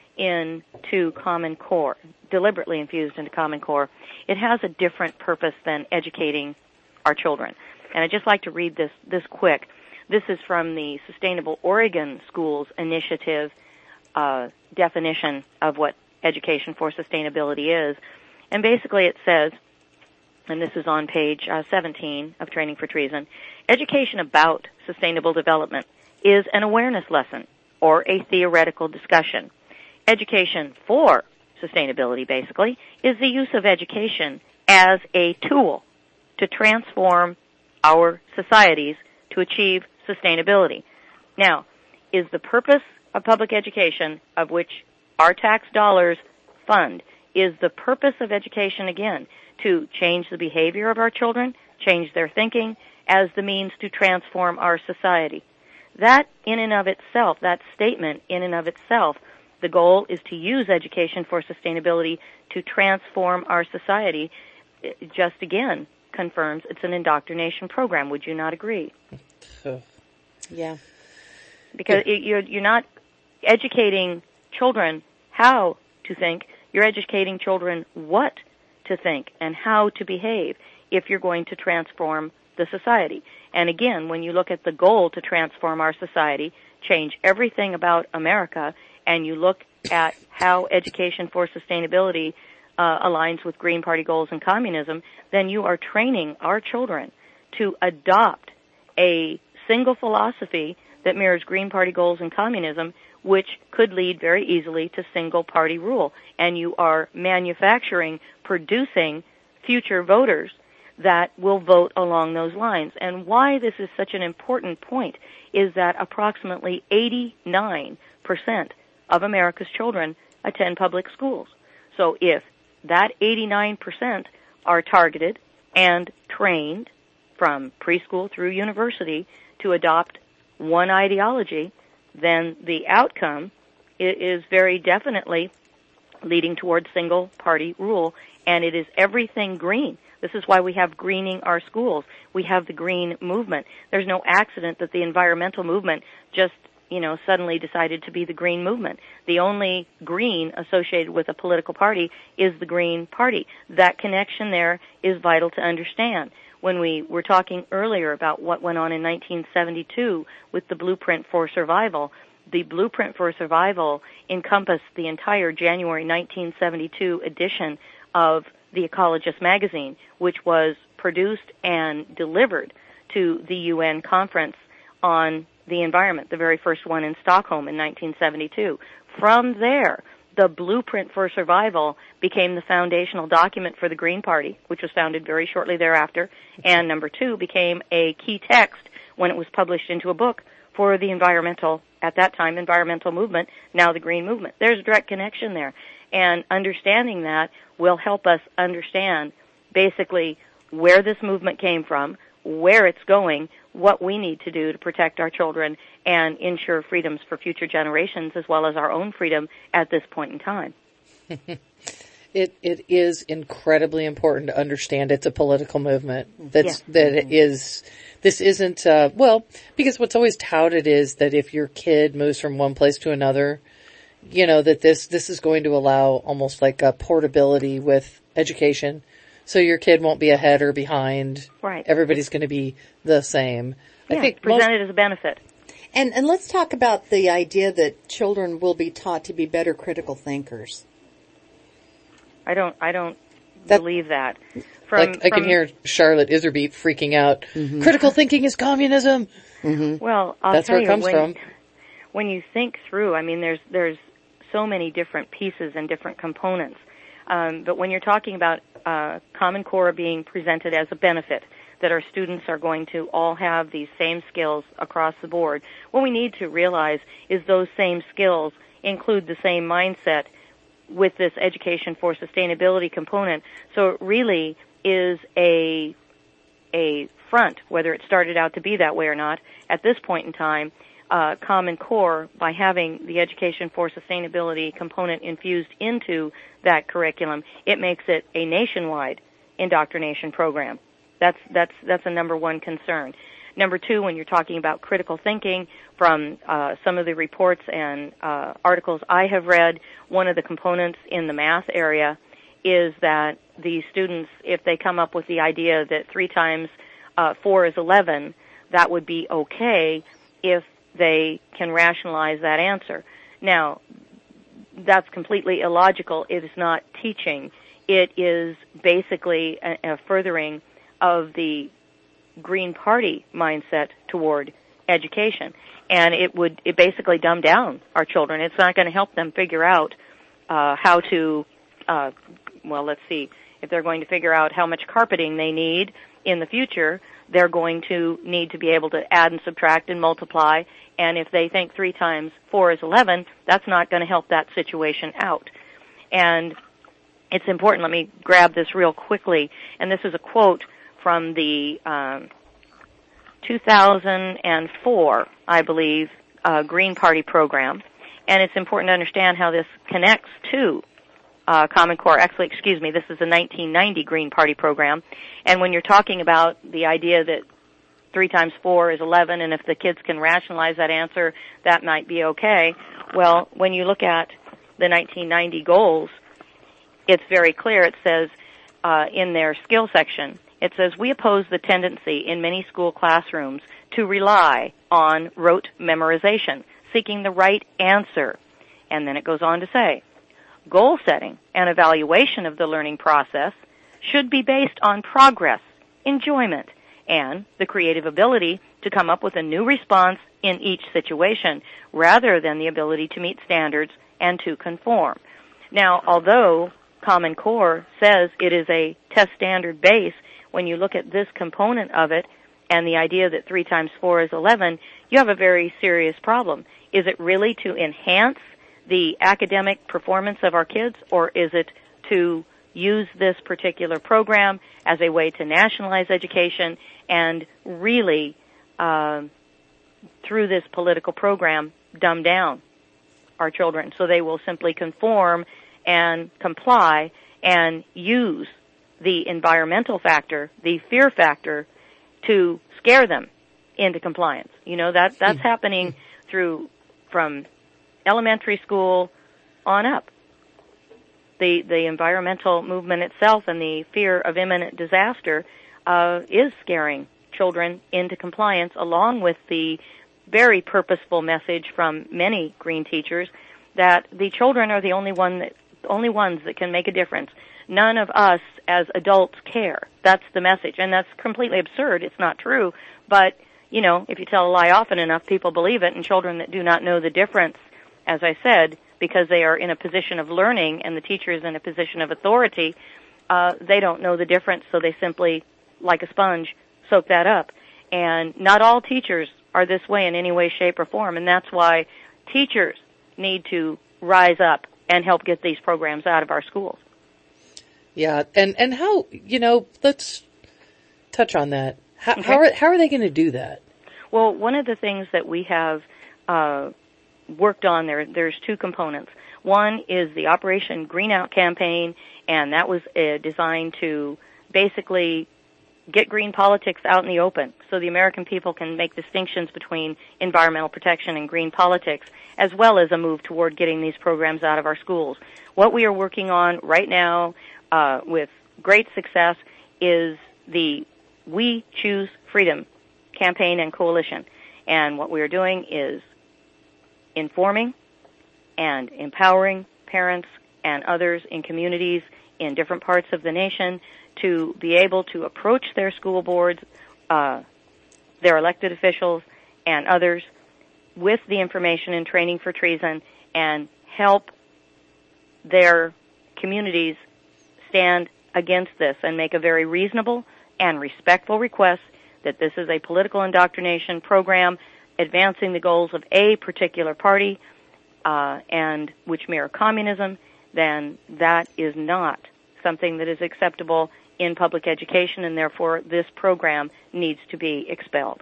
into Common Core, deliberately infused into Common Core, it has a different purpose than educating our children. And I'd just like to read this this quick. This is from the Sustainable Oregon Schools Initiative uh, definition of what Education for Sustainability is. And basically it says, and this is on page uh, seventeen of Training for Treason, education about sustainable development is an awareness lesson or a theoretical discussion. Education for sustainability, basically, is the use of education as a tool to transform our societies to achieve sustainability. Now, is the purpose of public education, of which our tax dollars fund, is the purpose of education, again, to change the behavior of our children, change their thinking, as the means to transform our society? That in and of itself, that statement in and of itself, the goal is to use education for sustainability to transform our society, it just again confirms it's an indoctrination program. Would you not agree? Yeah. Because it, you're, you're not educating children how to think. You're educating children what to think and how to behave if you're going to transform the society. And again, when you look at the goal to transform our society, change everything about America, and you look at how education for sustainability uh, aligns with Green Party goals and communism, then you are training our children to adopt a single philosophy that mirrors Green Party goals and communism, which could lead very easily to single-party rule. And you are manufacturing, producing future voters that will vote along those lines. And why this is such an important point is that approximately eighty-nine percent of America's children attend public schools. So if that eighty-nine percent are targeted and trained from preschool through university to adopt one ideology, then the outcome is very definitely leading towards single-party rule, and it is everything green. This is why we have greening our schools. We have the green movement. There's no accident that the environmental movement just, you know, suddenly decided to be the green movement. The only green associated with a political party is the Green Party. That connection there is vital to understand. When we were talking earlier about what went on in nineteen seventy-two with the Blueprint for Survival, the Blueprint for Survival encompassed the entire January nineteen seventy-two edition of The Ecologist magazine, which was produced and delivered to the U N conference on the environment, the very first one in Stockholm in nineteen seventy-two. From there, the Blueprint for Survival became the foundational document for the Green Party, which was founded very shortly thereafter, and number two, became a key text when it was published into a book for the environmental, at that time, environmental movement, now the Green Movement. There's a direct connection there, and understanding that will help us understand basically where this movement came from, where it's going, what we need to do to protect our children and ensure freedoms for future generations as well as our own freedom at this point in time. It it is incredibly important to understand it's a political movement. That's Yeah. that it is. This isn't uh, well because what's always touted is that if your kid moves from one place to another, you know that this this is going to allow almost like a portability with education. So your kid won't be ahead or behind. Right. Everybody's going to be the same. Yeah, I think presented as a benefit. And and let's talk about the idea that children will be taught to be better critical thinkers. I don't I don't That- believe that. From, like I can from- hear Charlotte Iserby freaking out. Mm-hmm. Critical thinking is communism. Well, I'll That's tell where it you, comes when, from. when you think through, I mean, there's there's so many different pieces and different components. Um, but when you're talking about uh, Common Core being presented as a benefit, that our students are going to all have these same skills across the board, what we need to realize is those same skills include the same mindset with this education for sustainability component. So it really is a a front, whether it started out to be that way or not. At this point in time, uh, Common Core, by having the education for sustainability component infused into that curriculum, it makes it a nationwide indoctrination program. That's that's that's a number one concern. Number two, when you're talking about critical thinking, from uh, some of the reports and uh, articles I have read, one of the components in the math area is that the students, if they come up with the idea that three times uh, four is eleven, that would be okay if they can rationalize that answer. Now, that's completely illogical. It is not teaching. It is basically a, a furthering of the Green Party mindset toward education. And it would it basically dumb down our children. It's not going to help them figure out uh, how to, uh, well, let's see, if they're going to figure out how much carpeting they need in the future, they're going to need to be able to add and subtract and multiply. And if they think three times four is eleven, that's not going to help that situation out. And it's important. Let me grab this real quickly. And this is a quote from the um, two thousand four, I believe, uh, Green Party program. And it's important to understand how this connects to uh, Common Core. Actually, excuse me, this is the nineteen ninety Green Party program. And when you're talking about the idea that three times four is eleven, and if the kids can rationalize that answer, that might be okay. Well, when you look at the nineteen ninety goals, it's very clear. It says uh, in their skill section, it says, we oppose the tendency in many school classrooms to rely on rote memorization, seeking the right answer. And then it goes on to say, goal setting and evaluation of the learning process should be based on progress, enjoyment, and the creative ability to come up with a new response in each situation, rather than the ability to meet standards and to conform. Now, although Common Core says it is a test standard base, when you look at this component of it and the idea that three times four is eleven, you have a very serious problem. Is it really to enhance the academic performance of our kids, or is it to use this particular program as a way to nationalize education and really, uh, through this political program, dumb down our children so they will simply conform and comply and use the environmental factor, the fear factor, to scare them into compliance? You know, that that's happening through from elementary school on up. The the environmental movement itself and the fear of imminent disaster uh, is scaring children into compliance, along with the very purposeful message from many green teachers that the children are the only one that only ones that can make a difference. none of us as adults care. That's the message. And that's completely absurd. It's not true. But, you know, if you tell a lie often enough, people believe it. And children that do not know the difference, as I said, because they are in a position of learning and the teacher is in a position of authority, uh, they don't know the difference, so they simply, like a sponge, soak that up. And not all teachers are this way in any way, shape, or form, and that's why teachers need to rise up and help get these programs out of our schools. Yeah, and, and how, you know, let's touch on that. How, Okay. how are, how are they going to do that? Well, one of the things that we have uh, worked on there, there's two components. One is the Operation Green Out campaign, and that was uh, designed to basically get green politics out in the open so the American people can make distinctions between environmental protection and green politics, as well as a move toward getting these programs out of our schools. What we are working on right now uh, with great success is the We Choose Freedom campaign and coalition. And what we are doing is informing and empowering parents and others in communities in different parts of the nation to be able to approach their school boards, uh, their elected officials, and others with the information and training for treason and help their communities stand against this and make a very reasonable and respectful request that this is a political indoctrination program advancing the goals of a particular party uh, and which mirror communism, then that is not something that is acceptable in public education, and therefore this program needs to be expelled.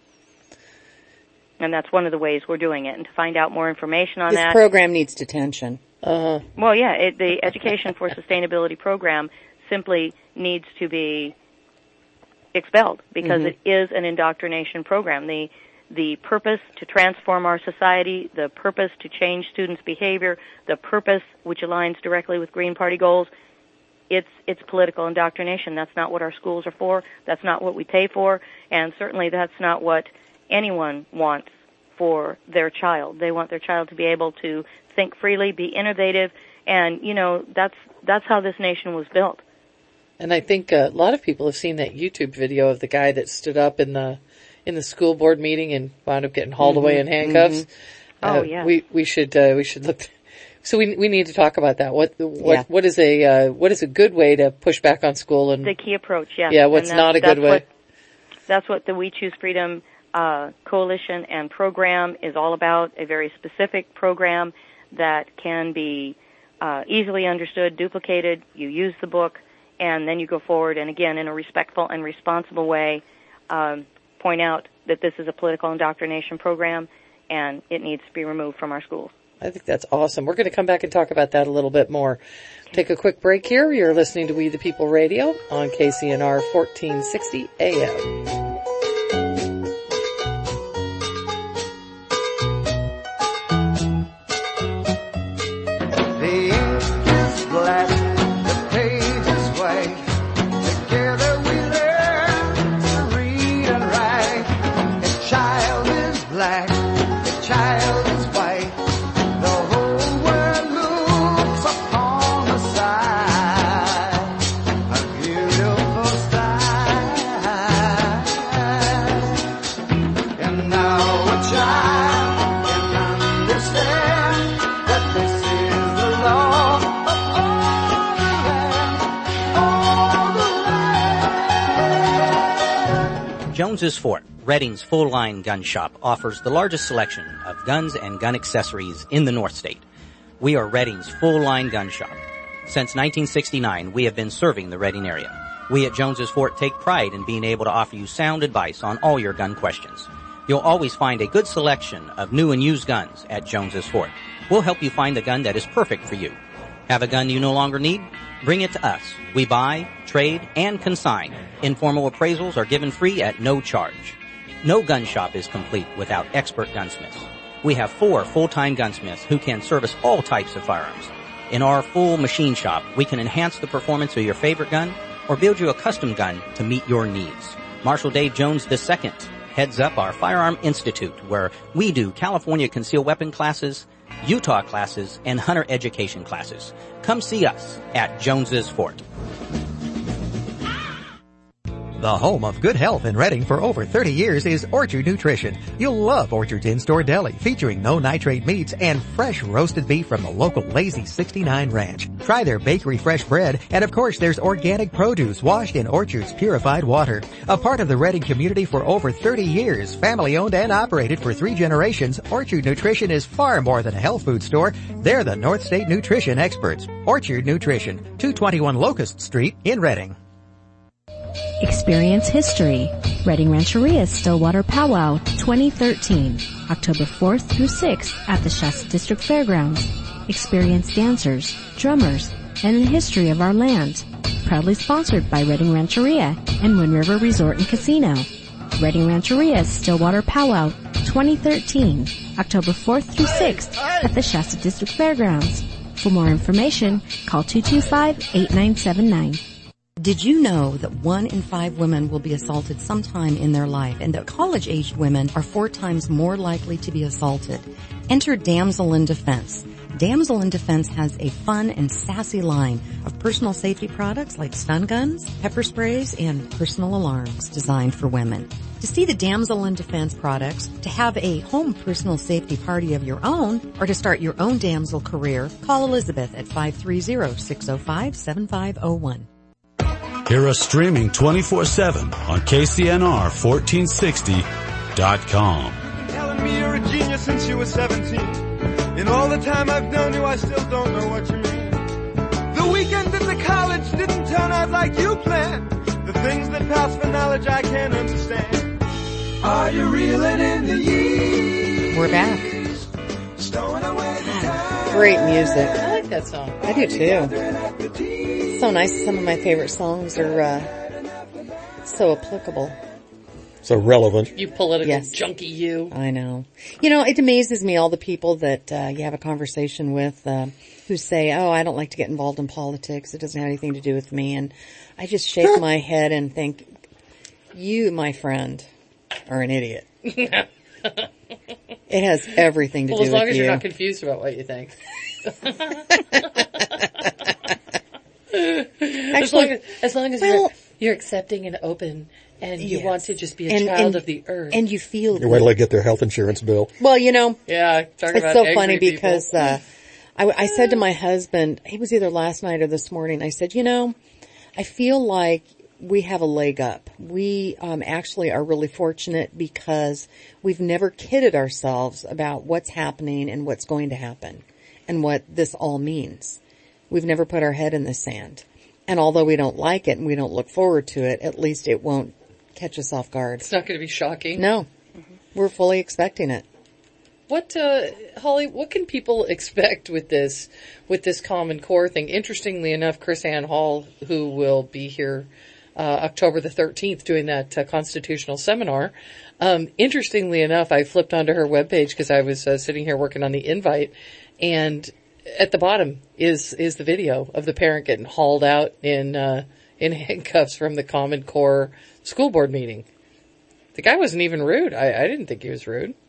And that's one of the ways we're doing it. And to find out more information on This that... program needs detention. Uh-huh. Well, yeah, it, the Education for Sustainability program simply needs to be expelled because Mhm. it is an indoctrination program. The the purpose to transform our society, the purpose to change students' behavior, the purpose which aligns directly with Green Party goals, it's it's political indoctrination. That's not what our schools are for. That's not what we pay for, and certainly that's not what anyone wants for their child. They want their child to be able to think freely, be innovative, and you know that's that's how this nation was built. And I think uh, a lot of people have seen that YouTube video of the guy that stood up in the in the school board meeting and wound up getting hauled Mhm, away in handcuffs. mhm. Oh, Uh, yeah. We we should uh, we should look. So we we need to talk about that. What what Yeah. what is a uh, what is a good way to push back on school and The key approach, yeah. Yeah, what's And not a that's good way? What, that's what the We Choose Freedom uh, coalition and program is all about, a very specific program that can be uh, easily understood, duplicated. You use the book, and then you go forward, and again, in a respectful and responsible way, um, point out that this is a political indoctrination program, and it needs to be removed from our schools. I think that's awesome. We're going to come back and talk about that a little bit more. Take a quick break here. You're listening to We the People Radio on K C N R fourteen sixty A M. The ink is black, the page is white. Together we learn to read and write. A child is black, a child is white. The whole world looks upon the sight. A beautiful sight. And now a child can understand that this is the law of all the land, all the land. Jones's Fort, Redding's full-line gun shop, offers the largest selection of guns and gun accessories in the North State. We are Redding's full-line gun shop. Since nineteen sixty-nine, we have been serving the Redding area. We at Jones's Fort take pride in being able to offer you sound advice on all your gun questions. You'll always find a good selection of new and used guns at Jones's Fort. We'll help you find the gun that is perfect for you. Have a gun you no longer need? Bring it to us. We buy, trade, and consign. Informal appraisals are given free at no charge. No gun shop is complete without expert gunsmiths. We have four full-time gunsmiths who can service all types of firearms. In our full machine shop, we can enhance the performance of your favorite gun or build you a custom gun to meet your needs. Marshal Dave Jones the Second heads up our Firearm Institute, where we do California concealed weapon classes, Utah classes, and hunter education classes. Come see us at Jones's Fort. The home of good health in Reading for over thirty years is Orchard Nutrition. You'll love Orchard's in-store deli featuring no nitrate meats and fresh roasted beef from the local Lazy sixty-nine Ranch. Try their bakery fresh bread, and of course there's organic produce washed in Orchard's purified water. A part of the Reading community for over thirty years, family owned and operated for three generations, Orchard Nutrition is far more than a health food store. They're the North State Nutrition experts. Orchard Nutrition, two twenty-one Locust Street in Reading. Experience history. Reading Rancheria Stillwater Powwow twenty thirteen, October fourth through sixth at the Shasta District Fairgrounds. Experience dancers, drummers, and the history of our land. Proudly sponsored by Reading Rancheria and Wind River Resort and Casino. Reading Rancheria Stillwater Powwow twenty thirteen, October fourth through sixth at the Shasta District Fairgrounds. For more information, call two two five, eight nine seven nine. Did you know that one in five women will be assaulted sometime in their life, and that college-aged women are four times more likely to be assaulted? Enter Damsel in Defense. Damsel in Defense has a fun and sassy line of personal safety products like stun guns, pepper sprays, and personal alarms designed for women. To see the Damsel in Defense products, to have a home personal safety party of your own, or to start your own Damsel career, call Elizabeth at five three zero, six zero five, seven five zero one. Hear us streaming twenty-four seven on K C N R fourteen sixty dot com. Telling me you're a genius since you were seventeen. In all the time I've known you, I still don't know what you mean. The weekend in the college didn't turn out like you planned. The things that pass for knowledge I can't understand. Are you reeling in the years? We're back. Stowing away the time. Great music. I like that song. I do too. So nice. Some of my favorite songs are uh, so applicable. So relevant. You political Yes. junkie, you. I know. You know, it amazes me all the people that uh, you have a conversation with uh, who say, oh, I don't like to get involved in politics. It doesn't have anything to do with me. And I just shake my head and think, you, my friend, are an idiot. It has everything to well, do with you. as long as you're not confused about what you think. Actually, as long as, as, long as well, you're, you're accepting and open and you yes. want to just be a and, child and, of the earth. And you feel... You wait till they get their health insurance bill. Well, you know, yeah, talk it's about so angry funny people. because uh, I, I said to my husband, he was either last night or this morning, I said, you know, I feel like we have a leg up. We um, actually are really fortunate because we've never kidded ourselves about what's happening and what's going to happen and what this all means. We've never put our head in the sand. And although we don't like it and we don't look forward to it, at least it won't catch us off guard. It's not going to be shocking. No. Mm-hmm. We're fully expecting it. What, uh, Holly, what can people expect with this, with this Common Core thing? Interestingly enough, Chris Ann Hall, who will be here, uh, October the thirteenth doing that uh, constitutional seminar. Um, interestingly enough, I flipped onto her webpage because I was uh, sitting here working on the invite, and at the bottom is, is the video of the parent getting hauled out in, uh, in handcuffs from the Common Core school board meeting. The guy wasn't even rude. I, I didn't think he was rude.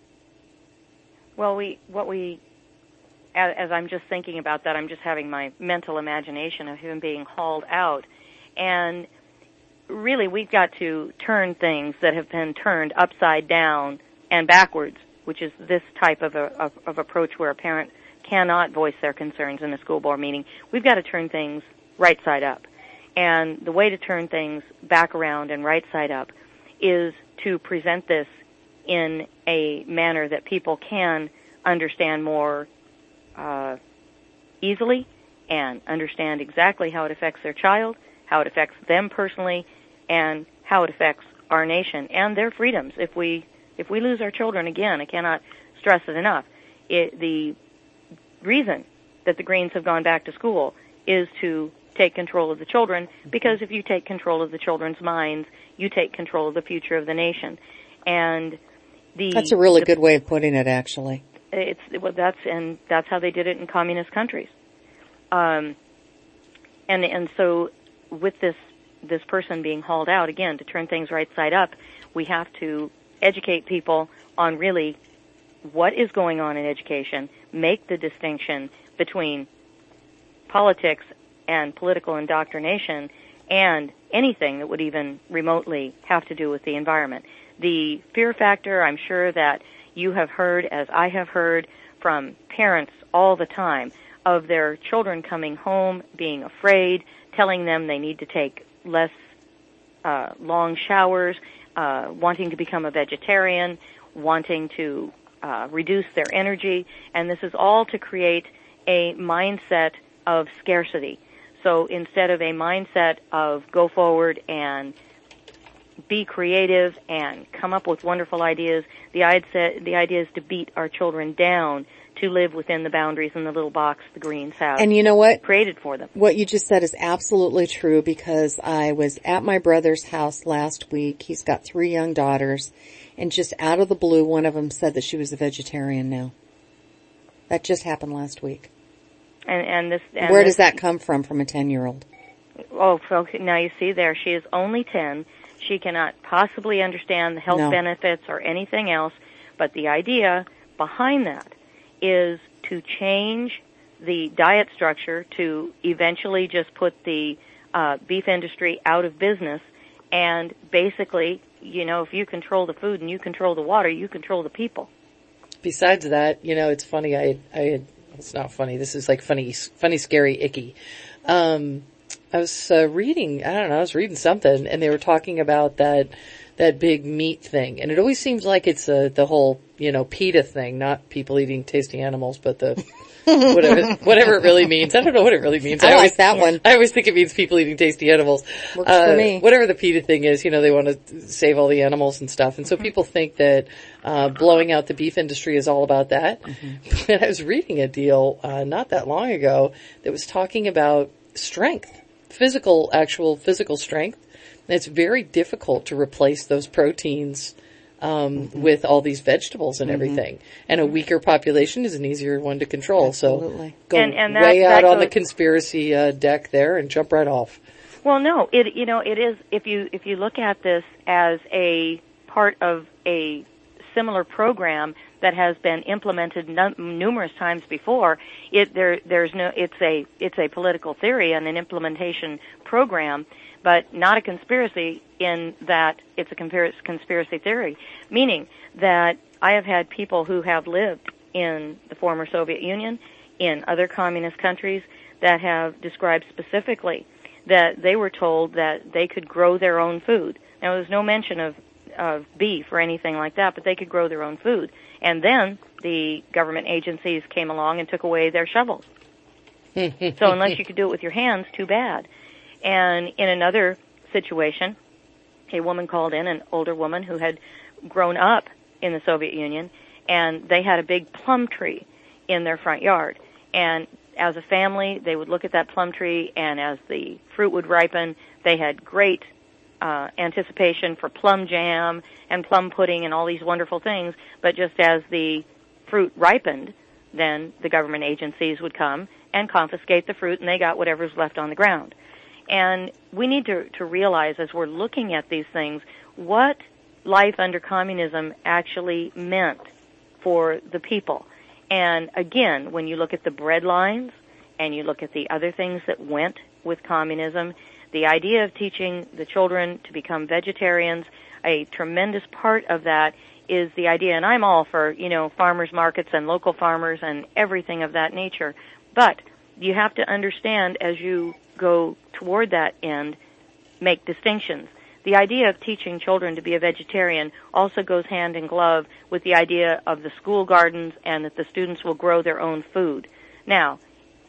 Well, we, what we, as, as I'm just thinking about that, I'm just having my mental imagination of him being hauled out. And really, we've got to turn things that have been turned upside down and backwards, which is this type of, a, of, of approach where a parent cannot voice their concerns in a school board meeting. We've got to turn things right side up. And the way to turn things back around and right side up is to present this in a manner that people can understand more uh, easily and understand exactly how it affects their child, how it affects them personally, and how it affects our nation and their freedoms. If we if we lose our children again, I cannot stress it enough. It, the reason that the Greens have gone back to school is to take control of the children, because if you take control of the children's minds, you take control of the future of the nation. And the That's a really the, good way of putting it, actually. It's well, that's and that's how they did it in communist countries. Um, and and so with this this person being hauled out again to turn things right side up, we have to educate people on really what is going on in education, make the distinction between politics and political indoctrination and anything that would even remotely have to do with the environment. The fear factor, I'm sure that you have heard, as I have heard, from parents all the time, of their children coming home being afraid, telling them they need to take less uh, long showers, uh, wanting to become a vegetarian, wanting to uh, reduce their energy, and this is all to create a mindset of scarcity. So instead of a mindset of go forward and be creative and come up with wonderful ideas, the idea, the idea is to beat our children down to live within the boundaries in the little box the Greens have and you know what? created for them. What you just said is absolutely true, because I was at my brother's house last week. He's got three young daughters, and just out of the blue, one of them said that she was a vegetarian now. That just happened last week. And, and this, and Where this, does that come from, from a ten-year-old? Oh, folks, now you see there, she is only ten. She cannot possibly understand the health No. benefits or anything else, but the idea behind that is to change the diet structure to eventually just put the uh, beef industry out of business, and basically, you know, if you control the food and you control the water, you control the people. Besides that, you know, it's funny, I, I had, it's not funny, this is like funny, funny, scary, icky. Um, I was uh, reading, I don't know, I was reading something, and they were talking about that, that big meat thing. And it always seems like it's uh, the whole, you know, PETA thing, not people eating tasty animals, but the, whatever, whatever it really means. I don't know what it really means. I, I like always, that one. I always think it means people eating tasty animals. Works uh, for me. Whatever the PETA thing is, you know, they want to save all the animals and stuff. And so people think that, uh, blowing out the beef industry is all about that. Mm-hmm. But I was reading a deal, uh, not that long ago that was talking about strength, physical, actual physical strength. And it's very difficult to replace those proteins um, mm-hmm. with all these vegetables and mm-hmm. everything. And a weaker population is an easier one to control. Absolutely. So go and, and that, way out that on goes, the conspiracy uh, deck there and jump right off. Well, no, it you know it is if you if you look at this as a part of a similar program that has been implemented num- numerous times before. It there there's no it's a it's a political theory and an implementation program, but not a conspiracy in that it's a conspiracy theory, meaning that I have had people who have lived in the former Soviet Union, in other communist countries, that have described specifically that they were told that they could grow their own food. Now, there's no mention of, of beef or anything like that, but they could grow their own food. And then the government agencies came along and took away their shovels. So unless you could do it with your hands, too bad. And in another situation, a woman called in, an older woman who had grown up in the Soviet Union, and they had a big plum tree in their front yard. And as a family, they would look at that plum tree, and as the fruit would ripen, they had great uh, anticipation for plum jam and plum pudding and all these wonderful things. But just as the fruit ripened, then the government agencies would come and confiscate the fruit, and they got whatever's left on the ground. And we need to, to realize, as we're looking at these things, what life under communism actually meant for the people. And again, when you look at the bread lines and you look at the other things that went with communism, the idea of teaching the children to become vegetarians, a tremendous part of that is the idea, and I'm all for, you know, farmers markets and local farmers and everything of that nature, but you have to understand as you go toward that end, make distinctions. The idea of teaching children to be a vegetarian also goes hand in glove with the idea of the school gardens and that the students will grow their own food. Now,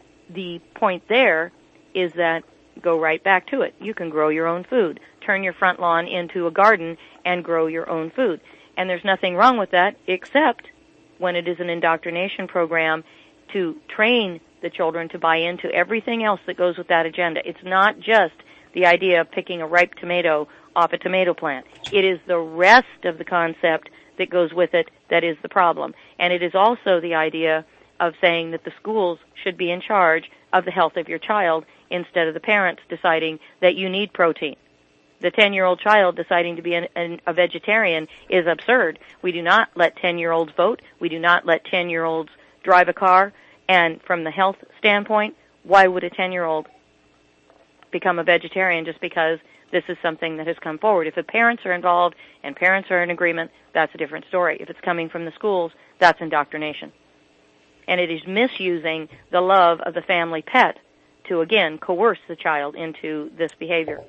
the point there is that go right back to it. You can grow your own food. Turn your front lawn into a garden and grow your own food. And there's nothing wrong with that except when it is an indoctrination program to train the children to buy into everything else that goes with that agenda. It's not just the idea of picking a ripe tomato off a tomato plant. It is the rest of the concept that goes with it that is the problem. And it is also the idea of saying that the schools should be in charge of the health of your child instead of the parents deciding that you need protein. the ten-year-old child deciding to be an, an, a vegetarian is absurd. We do not let ten-year-olds vote. We do not let ten-year-olds drive a car. And from the health standpoint, why would a ten-year-old become a vegetarian just because this is something that has come forward? If the parents are involved and parents are in agreement, that's a different story. If it's coming from the schools, that's indoctrination. And it is misusing the love of the family pet to, again, coerce the child into this behavior.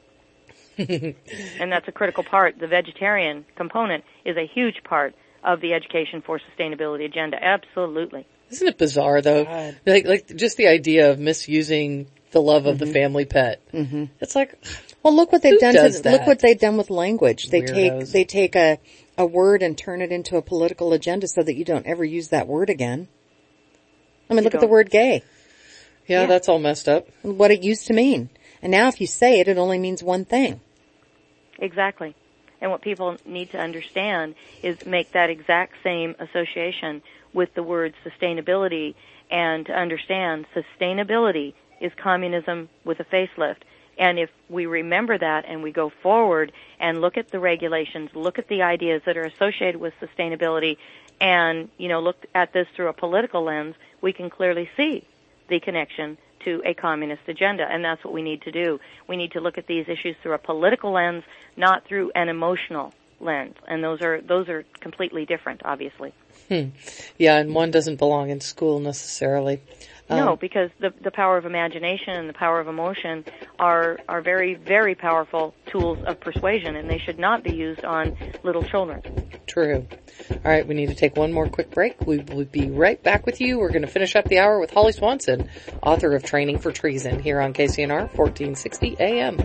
And that's a critical part. The vegetarian component is a huge part of the Education for Sustainability agenda. Absolutely. Isn't it bizarre, though? God. Like, like just the idea of misusing the love of mm-hmm. the family pet. Mm-hmm. It's like, well, look what they've who done. does To, that? Look what they've done with language. They Weirdos. take they take a a word and turn it into a political agenda so that you don't ever use that word again. I mean, You look at don't. the word gay. Yeah, Yeah. that's all messed up. What it used to mean, and now if you say it, it only means one thing. Exactly. And what people need to understand is make that exact same association with the word sustainability, and to understand sustainability is communism with a facelift. And if we remember that and we go forward and look at the regulations, look at the ideas that are associated with sustainability, and, you know, look at this through a political lens, we can clearly see the connection to a communist agenda, and that's what we need to do. We need to look at these issues through a political lens, not through an emotional lens, and those are those are completely different, obviously. Hmm. Yeah, and one doesn't belong in school necessarily. No, Um, because the the power of imagination and the power of emotion are are very, very powerful tools of persuasion, and they should not be used on little children. True. All right, we need to take one more quick break. We will be right back with you. We're going to finish up the hour with Holly Swanson, author of Training for Treason, here on K C N R fourteen sixty A M.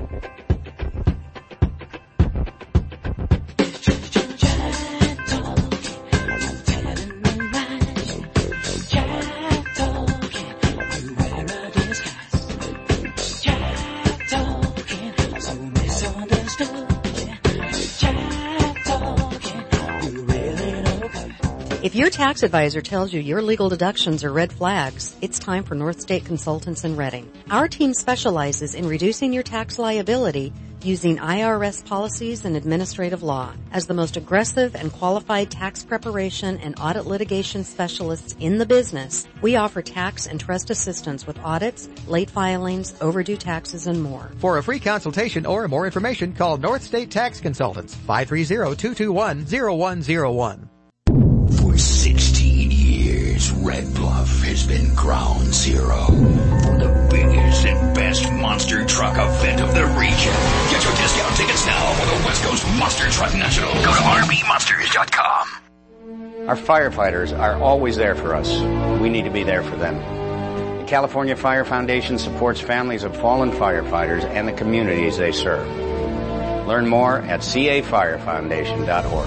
If your tax advisor tells you your legal deductions are red flags, it's time for North State Consultants in Reading. Our team specializes in reducing your tax liability using I R S policies and administrative law. As the most aggressive and qualified tax preparation and audit litigation specialists in the business, we offer tax and trust assistance with audits, late filings, overdue taxes, and more. For a free consultation or more information, call North State Tax Consultants, five three zero, two two one, zero one zero one. For sixteen years, Red Bluff has been ground zero for the biggest and best monster truck event of the region. Get your discount tickets now for the West Coast Monster Truck National. Go to r b monsters dot com. Our firefighters are always there for us. We need to be there for them. The California Fire Foundation supports families of fallen firefighters and the communities they serve. Learn more at c a fire foundation dot org.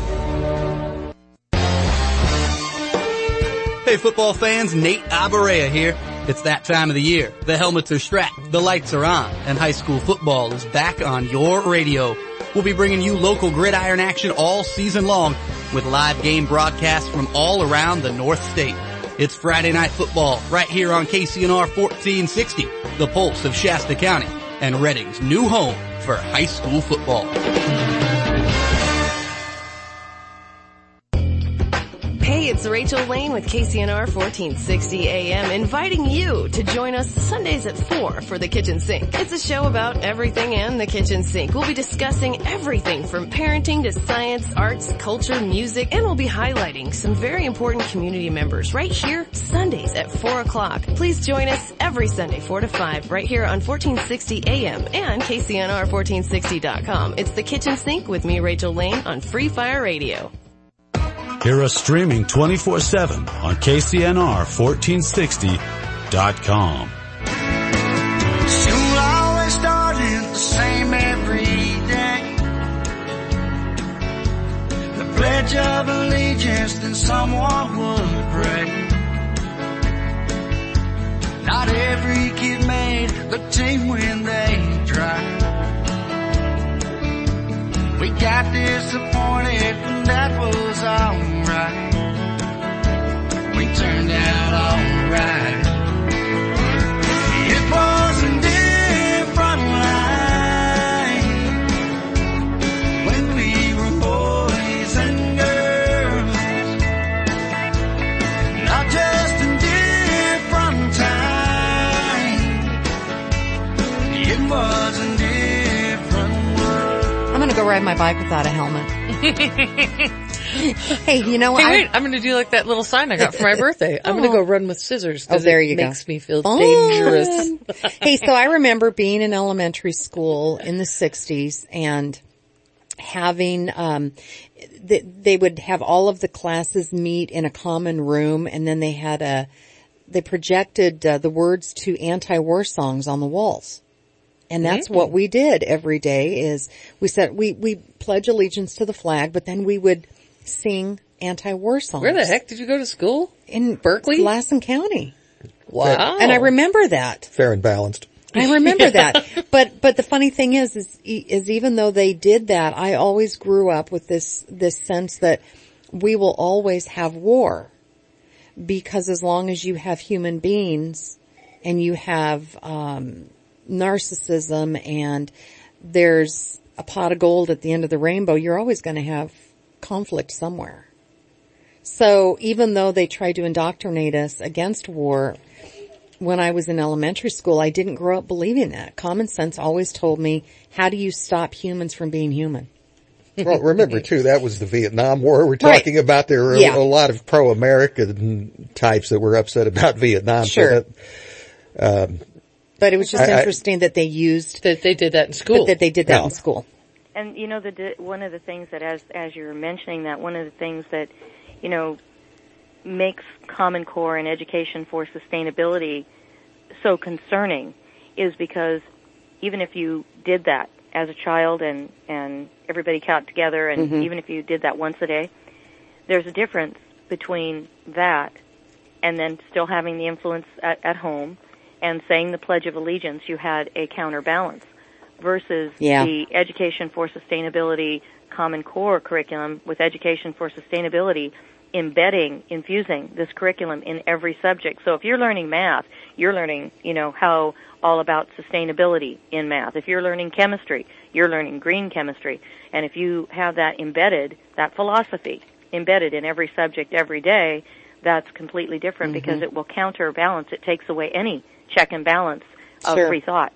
Hey football fans, Nate Abarea here. It's that time of the year. The helmets are strapped, the lights are on, and high school football is back on your radio. We'll be bringing you local gridiron action all season long with live game broadcasts from all around the North State. It's Friday Night Football right here on K C N R fourteen sixty, the pulse of Shasta County and Reading's new home for high school football. Hey, it's Rachel Lane with K C N R fourteen sixty A M inviting you to join us Sundays at four for The Kitchen Sink. It's a show about everything and the kitchen sink. We'll be discussing everything from parenting to science, arts, culture, music, and we'll be highlighting some very important community members right here Sundays at four o'clock. Please join us every Sunday four to five right here on fourteen sixty A M and K C N R fourteen sixty dot com. It's The Kitchen Sink with me, Rachel Lane, on Free Fire Radio. Hear us streaming twenty-four seven on K C N R fourteen sixty dot com. School always started the same every day. The Pledge of Allegiance, then someone would pray. Not every kid made the team when they tried. We got disappointed and that was alright. We turned out alright. It was a different life go ride my bike without a helmet. Hey, you know, hey, I, wait, I'm going to do like that little sign I got for my birthday. I'm going to go run with scissors. Oh, there it you go. makes me feel Fun. dangerous. Hey, so I remember being in elementary school in the sixties and having, um, th- they would have all of the classes meet in a common room, and then they had a, they projected uh, the words to anti-war songs on the walls. And that's Mm. what we did every day is we said, we, we pledge allegiance to the flag, but then we would sing anti-war songs. Where the heck did you go to school? In Berkeley? Lassen County. Wow. And I remember that. Fair and balanced. I remember that. But, but the funny thing is, is, is even though they did that, I always grew up with this, this sense that we will always have war. Because as long as you have human beings and you have, um, narcissism and there's a pot of gold at the end of the rainbow, you're always going to have conflict somewhere. So even though they tried to indoctrinate us against war, when I was in elementary school, I didn't grow up believing that. Common sense always told me, how do you stop humans from being human? Well, remember too, that was the Vietnam War we're Right. talking about. There were Yeah. a lot of pro-American types that were upset about Vietnam. Sure. So that, um, But it was just I- I- interesting that they used, that they did that in school. That, that they did that No. in school. And you know, the di- one of the things that, as as you were mentioning that, one of the things that, you know, makes Common Core and education for sustainability so concerning is because even if you did that as a child and and everybody got together, and Mhm. even if you did that once a day, there's a difference between that and then still having the influence at, at home and saying the Pledge of Allegiance. You had a counterbalance versus Yeah. the Education for Sustainability Common Core curriculum with Education for Sustainability embedding, infusing this curriculum in every subject. So if you're learning math, you're learning, you know, how all about sustainability in math. If you're learning chemistry, you're learning green chemistry. And if you have that embedded, that philosophy embedded in every subject every day, that's completely different Mhm. because it will counterbalance. It takes away any check and balance of Sure. free thought.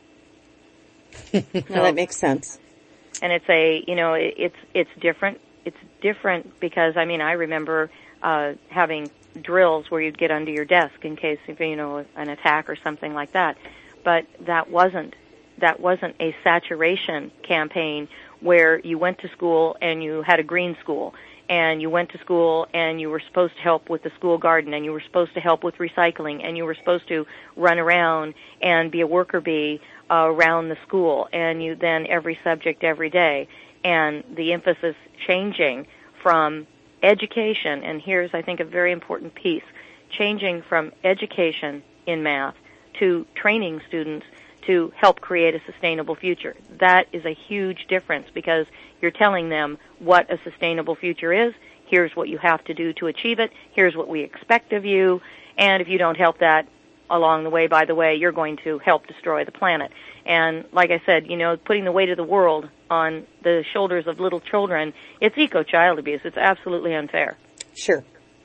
No, that makes sense. And it's a, you know, it, it's it's different. It's different because, I mean, I remember uh, having drills where you'd get under your desk in case of, you know, an attack or something like that. But that wasn't that wasn't a saturation campaign where you went to school and you had a green school, and you went to school and you were supposed to help with the school garden, and you were supposed to help with recycling, and you were supposed to run around and be a worker bee uh, around the school, and you then every subject every day. And the emphasis changing from education, and here's, I think, a very important piece, changing from education in math to training students to help create a sustainable future. That is a huge difference because you're telling them what a sustainable future is. Here's what you have to do to achieve it. Here's what we expect of you. And if you don't help that along the way, by the way, you're going to help destroy the planet. And like I said, you know, putting the weight of the world on the shoulders of little children, it's eco-child abuse. It's absolutely unfair. Sure.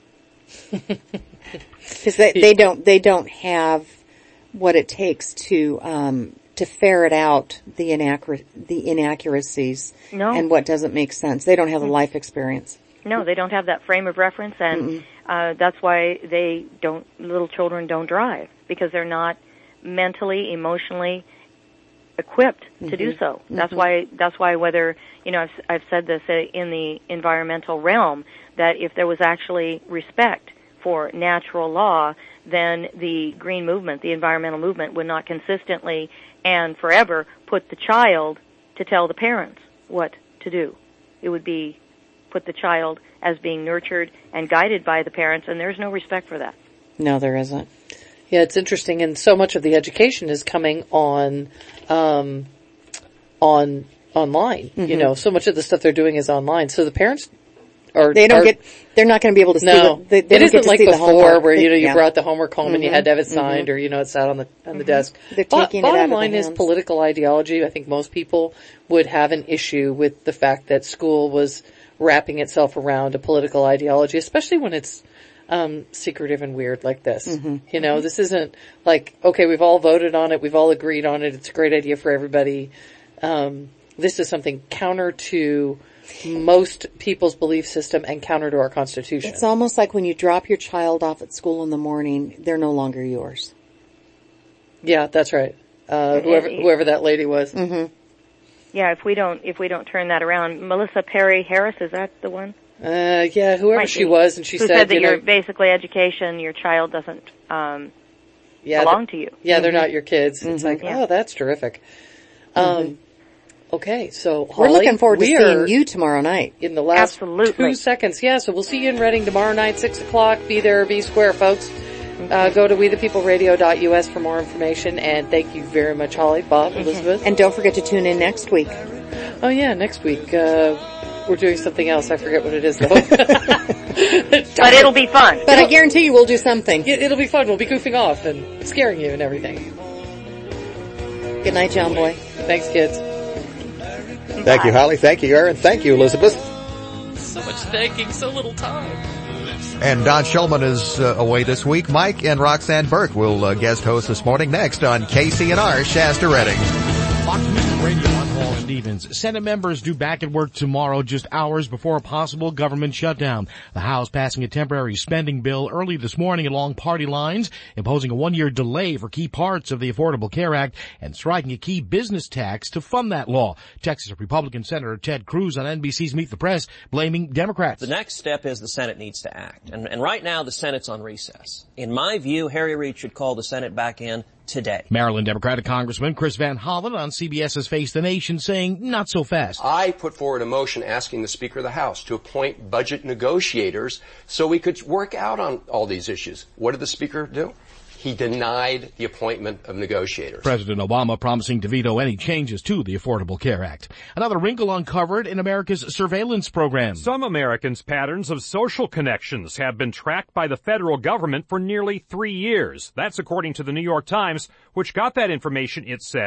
Because they, they don't, they don't have what it takes to, um, to ferret out the inaccur- the inaccuracies No. and what doesn't make sense. They don't have the life experience. No, they don't have that frame of reference, and uh, that's why they don't. Little children don't drive because they're not mentally, emotionally equipped to do Mhm. so. That's Mhm. why. That's why whether you know, I've, I've said this uh, in the environmental realm that if there was actually respect for natural law, then the green movement, the environmental movement, would not consistently and forever put the child to tell the parents what to do. It would be put the child as being nurtured and guided by the parents, and there's no respect for that. No, there isn't. Yeah, it's interesting, and so much of the education is coming on, um, on online. Mhm. You know, so much of the stuff they're doing is online. So the parents are They don't are, get, they're not going to be able to see no. the, they, they it don't get isn't to like see the before homework. where you know They- you yeah. brought the homework home and you Mhm. had to have it signed, Mhm. or you know it sat on the on the Mhm. desk. They're Bo- taking it bottom out of the line is hands. political ideology. I think most people would have an issue with the fact that school was wrapping itself around a political ideology, especially when it's um secretive and weird like this. Mhm. You know, this isn't like, okay, we've all voted on it, we've all agreed on it, it's a great idea for everybody. Um this is something counter to most people's belief system and counter to our Constitution. It's almost like when you drop your child off at school in the morning, they're no longer yours. Yeah, that's right. Uh, whoever, whoever that lady was. Mm-hmm. Yeah, if we don't, if we don't turn that around, Melissa Perry Harris, is that the one? Uh, yeah, whoever Might she be. was, and she Who said, said that you your know, basically education, your child doesn't um, yeah, belong to you. Yeah, mm-hmm. they're not your kids. It's Mm-hmm. like, yeah. oh, that's terrific. Mm-hmm. Um, okay, so Holly, we're looking forward to we seeing are you tomorrow night. in the last Absolutely. two seconds. Yeah, so we'll see you in Reading tomorrow night, six o'clock. Be there, be square, folks. Uh, go to we the people radio dot U S for more information, and thank you very much, Holly, Bob, Elizabeth. And don't forget to tune in next week. Oh yeah, next week, uh, we're doing something else. I forget what it is though. But it'll be fun. But I guarantee you we'll do something. It, it'll be fun. We'll be goofing off and scaring you and everything. Good night, John Boy. Thanks, kids. Thank you, Holly. Thank you, Aaron. Thank you, Elizabeth. So much thanking, so little time. And Don Shulman is uh, away this week. Mike and Roxanne Burke will uh, guest host this morning next on K C N R Shasta Reading. Fox News Radio, I'm Paul Stevens. Senate members due back at work tomorrow, just hours before a possible government shutdown. The House passing a temporary spending bill early this morning along party lines, imposing a one-year delay for key parts of the Affordable Care Act and striking a key business tax to fund that law. Texas Republican Senator Ted Cruz on N B C's Meet the Press blaming Democrats. The next step is the Senate needs to act. And, and right now the Senate's on recess. In my view, Harry Reid should call the Senate back in today. Maryland Democratic Congressman Chris Van Hollen on C B S's Face the Nation saying, not so fast. I put forward a motion asking the Speaker of the House to appoint budget negotiators so we could work out on all these issues. What did the Speaker do? He denied the appointment of negotiators. President Obama promising to veto any changes to the Affordable Care Act. Another wrinkle uncovered in America's surveillance program. Some Americans' patterns of social connections have been tracked by the federal government for nearly three years. That's according to the New York Times, which got that information, it said.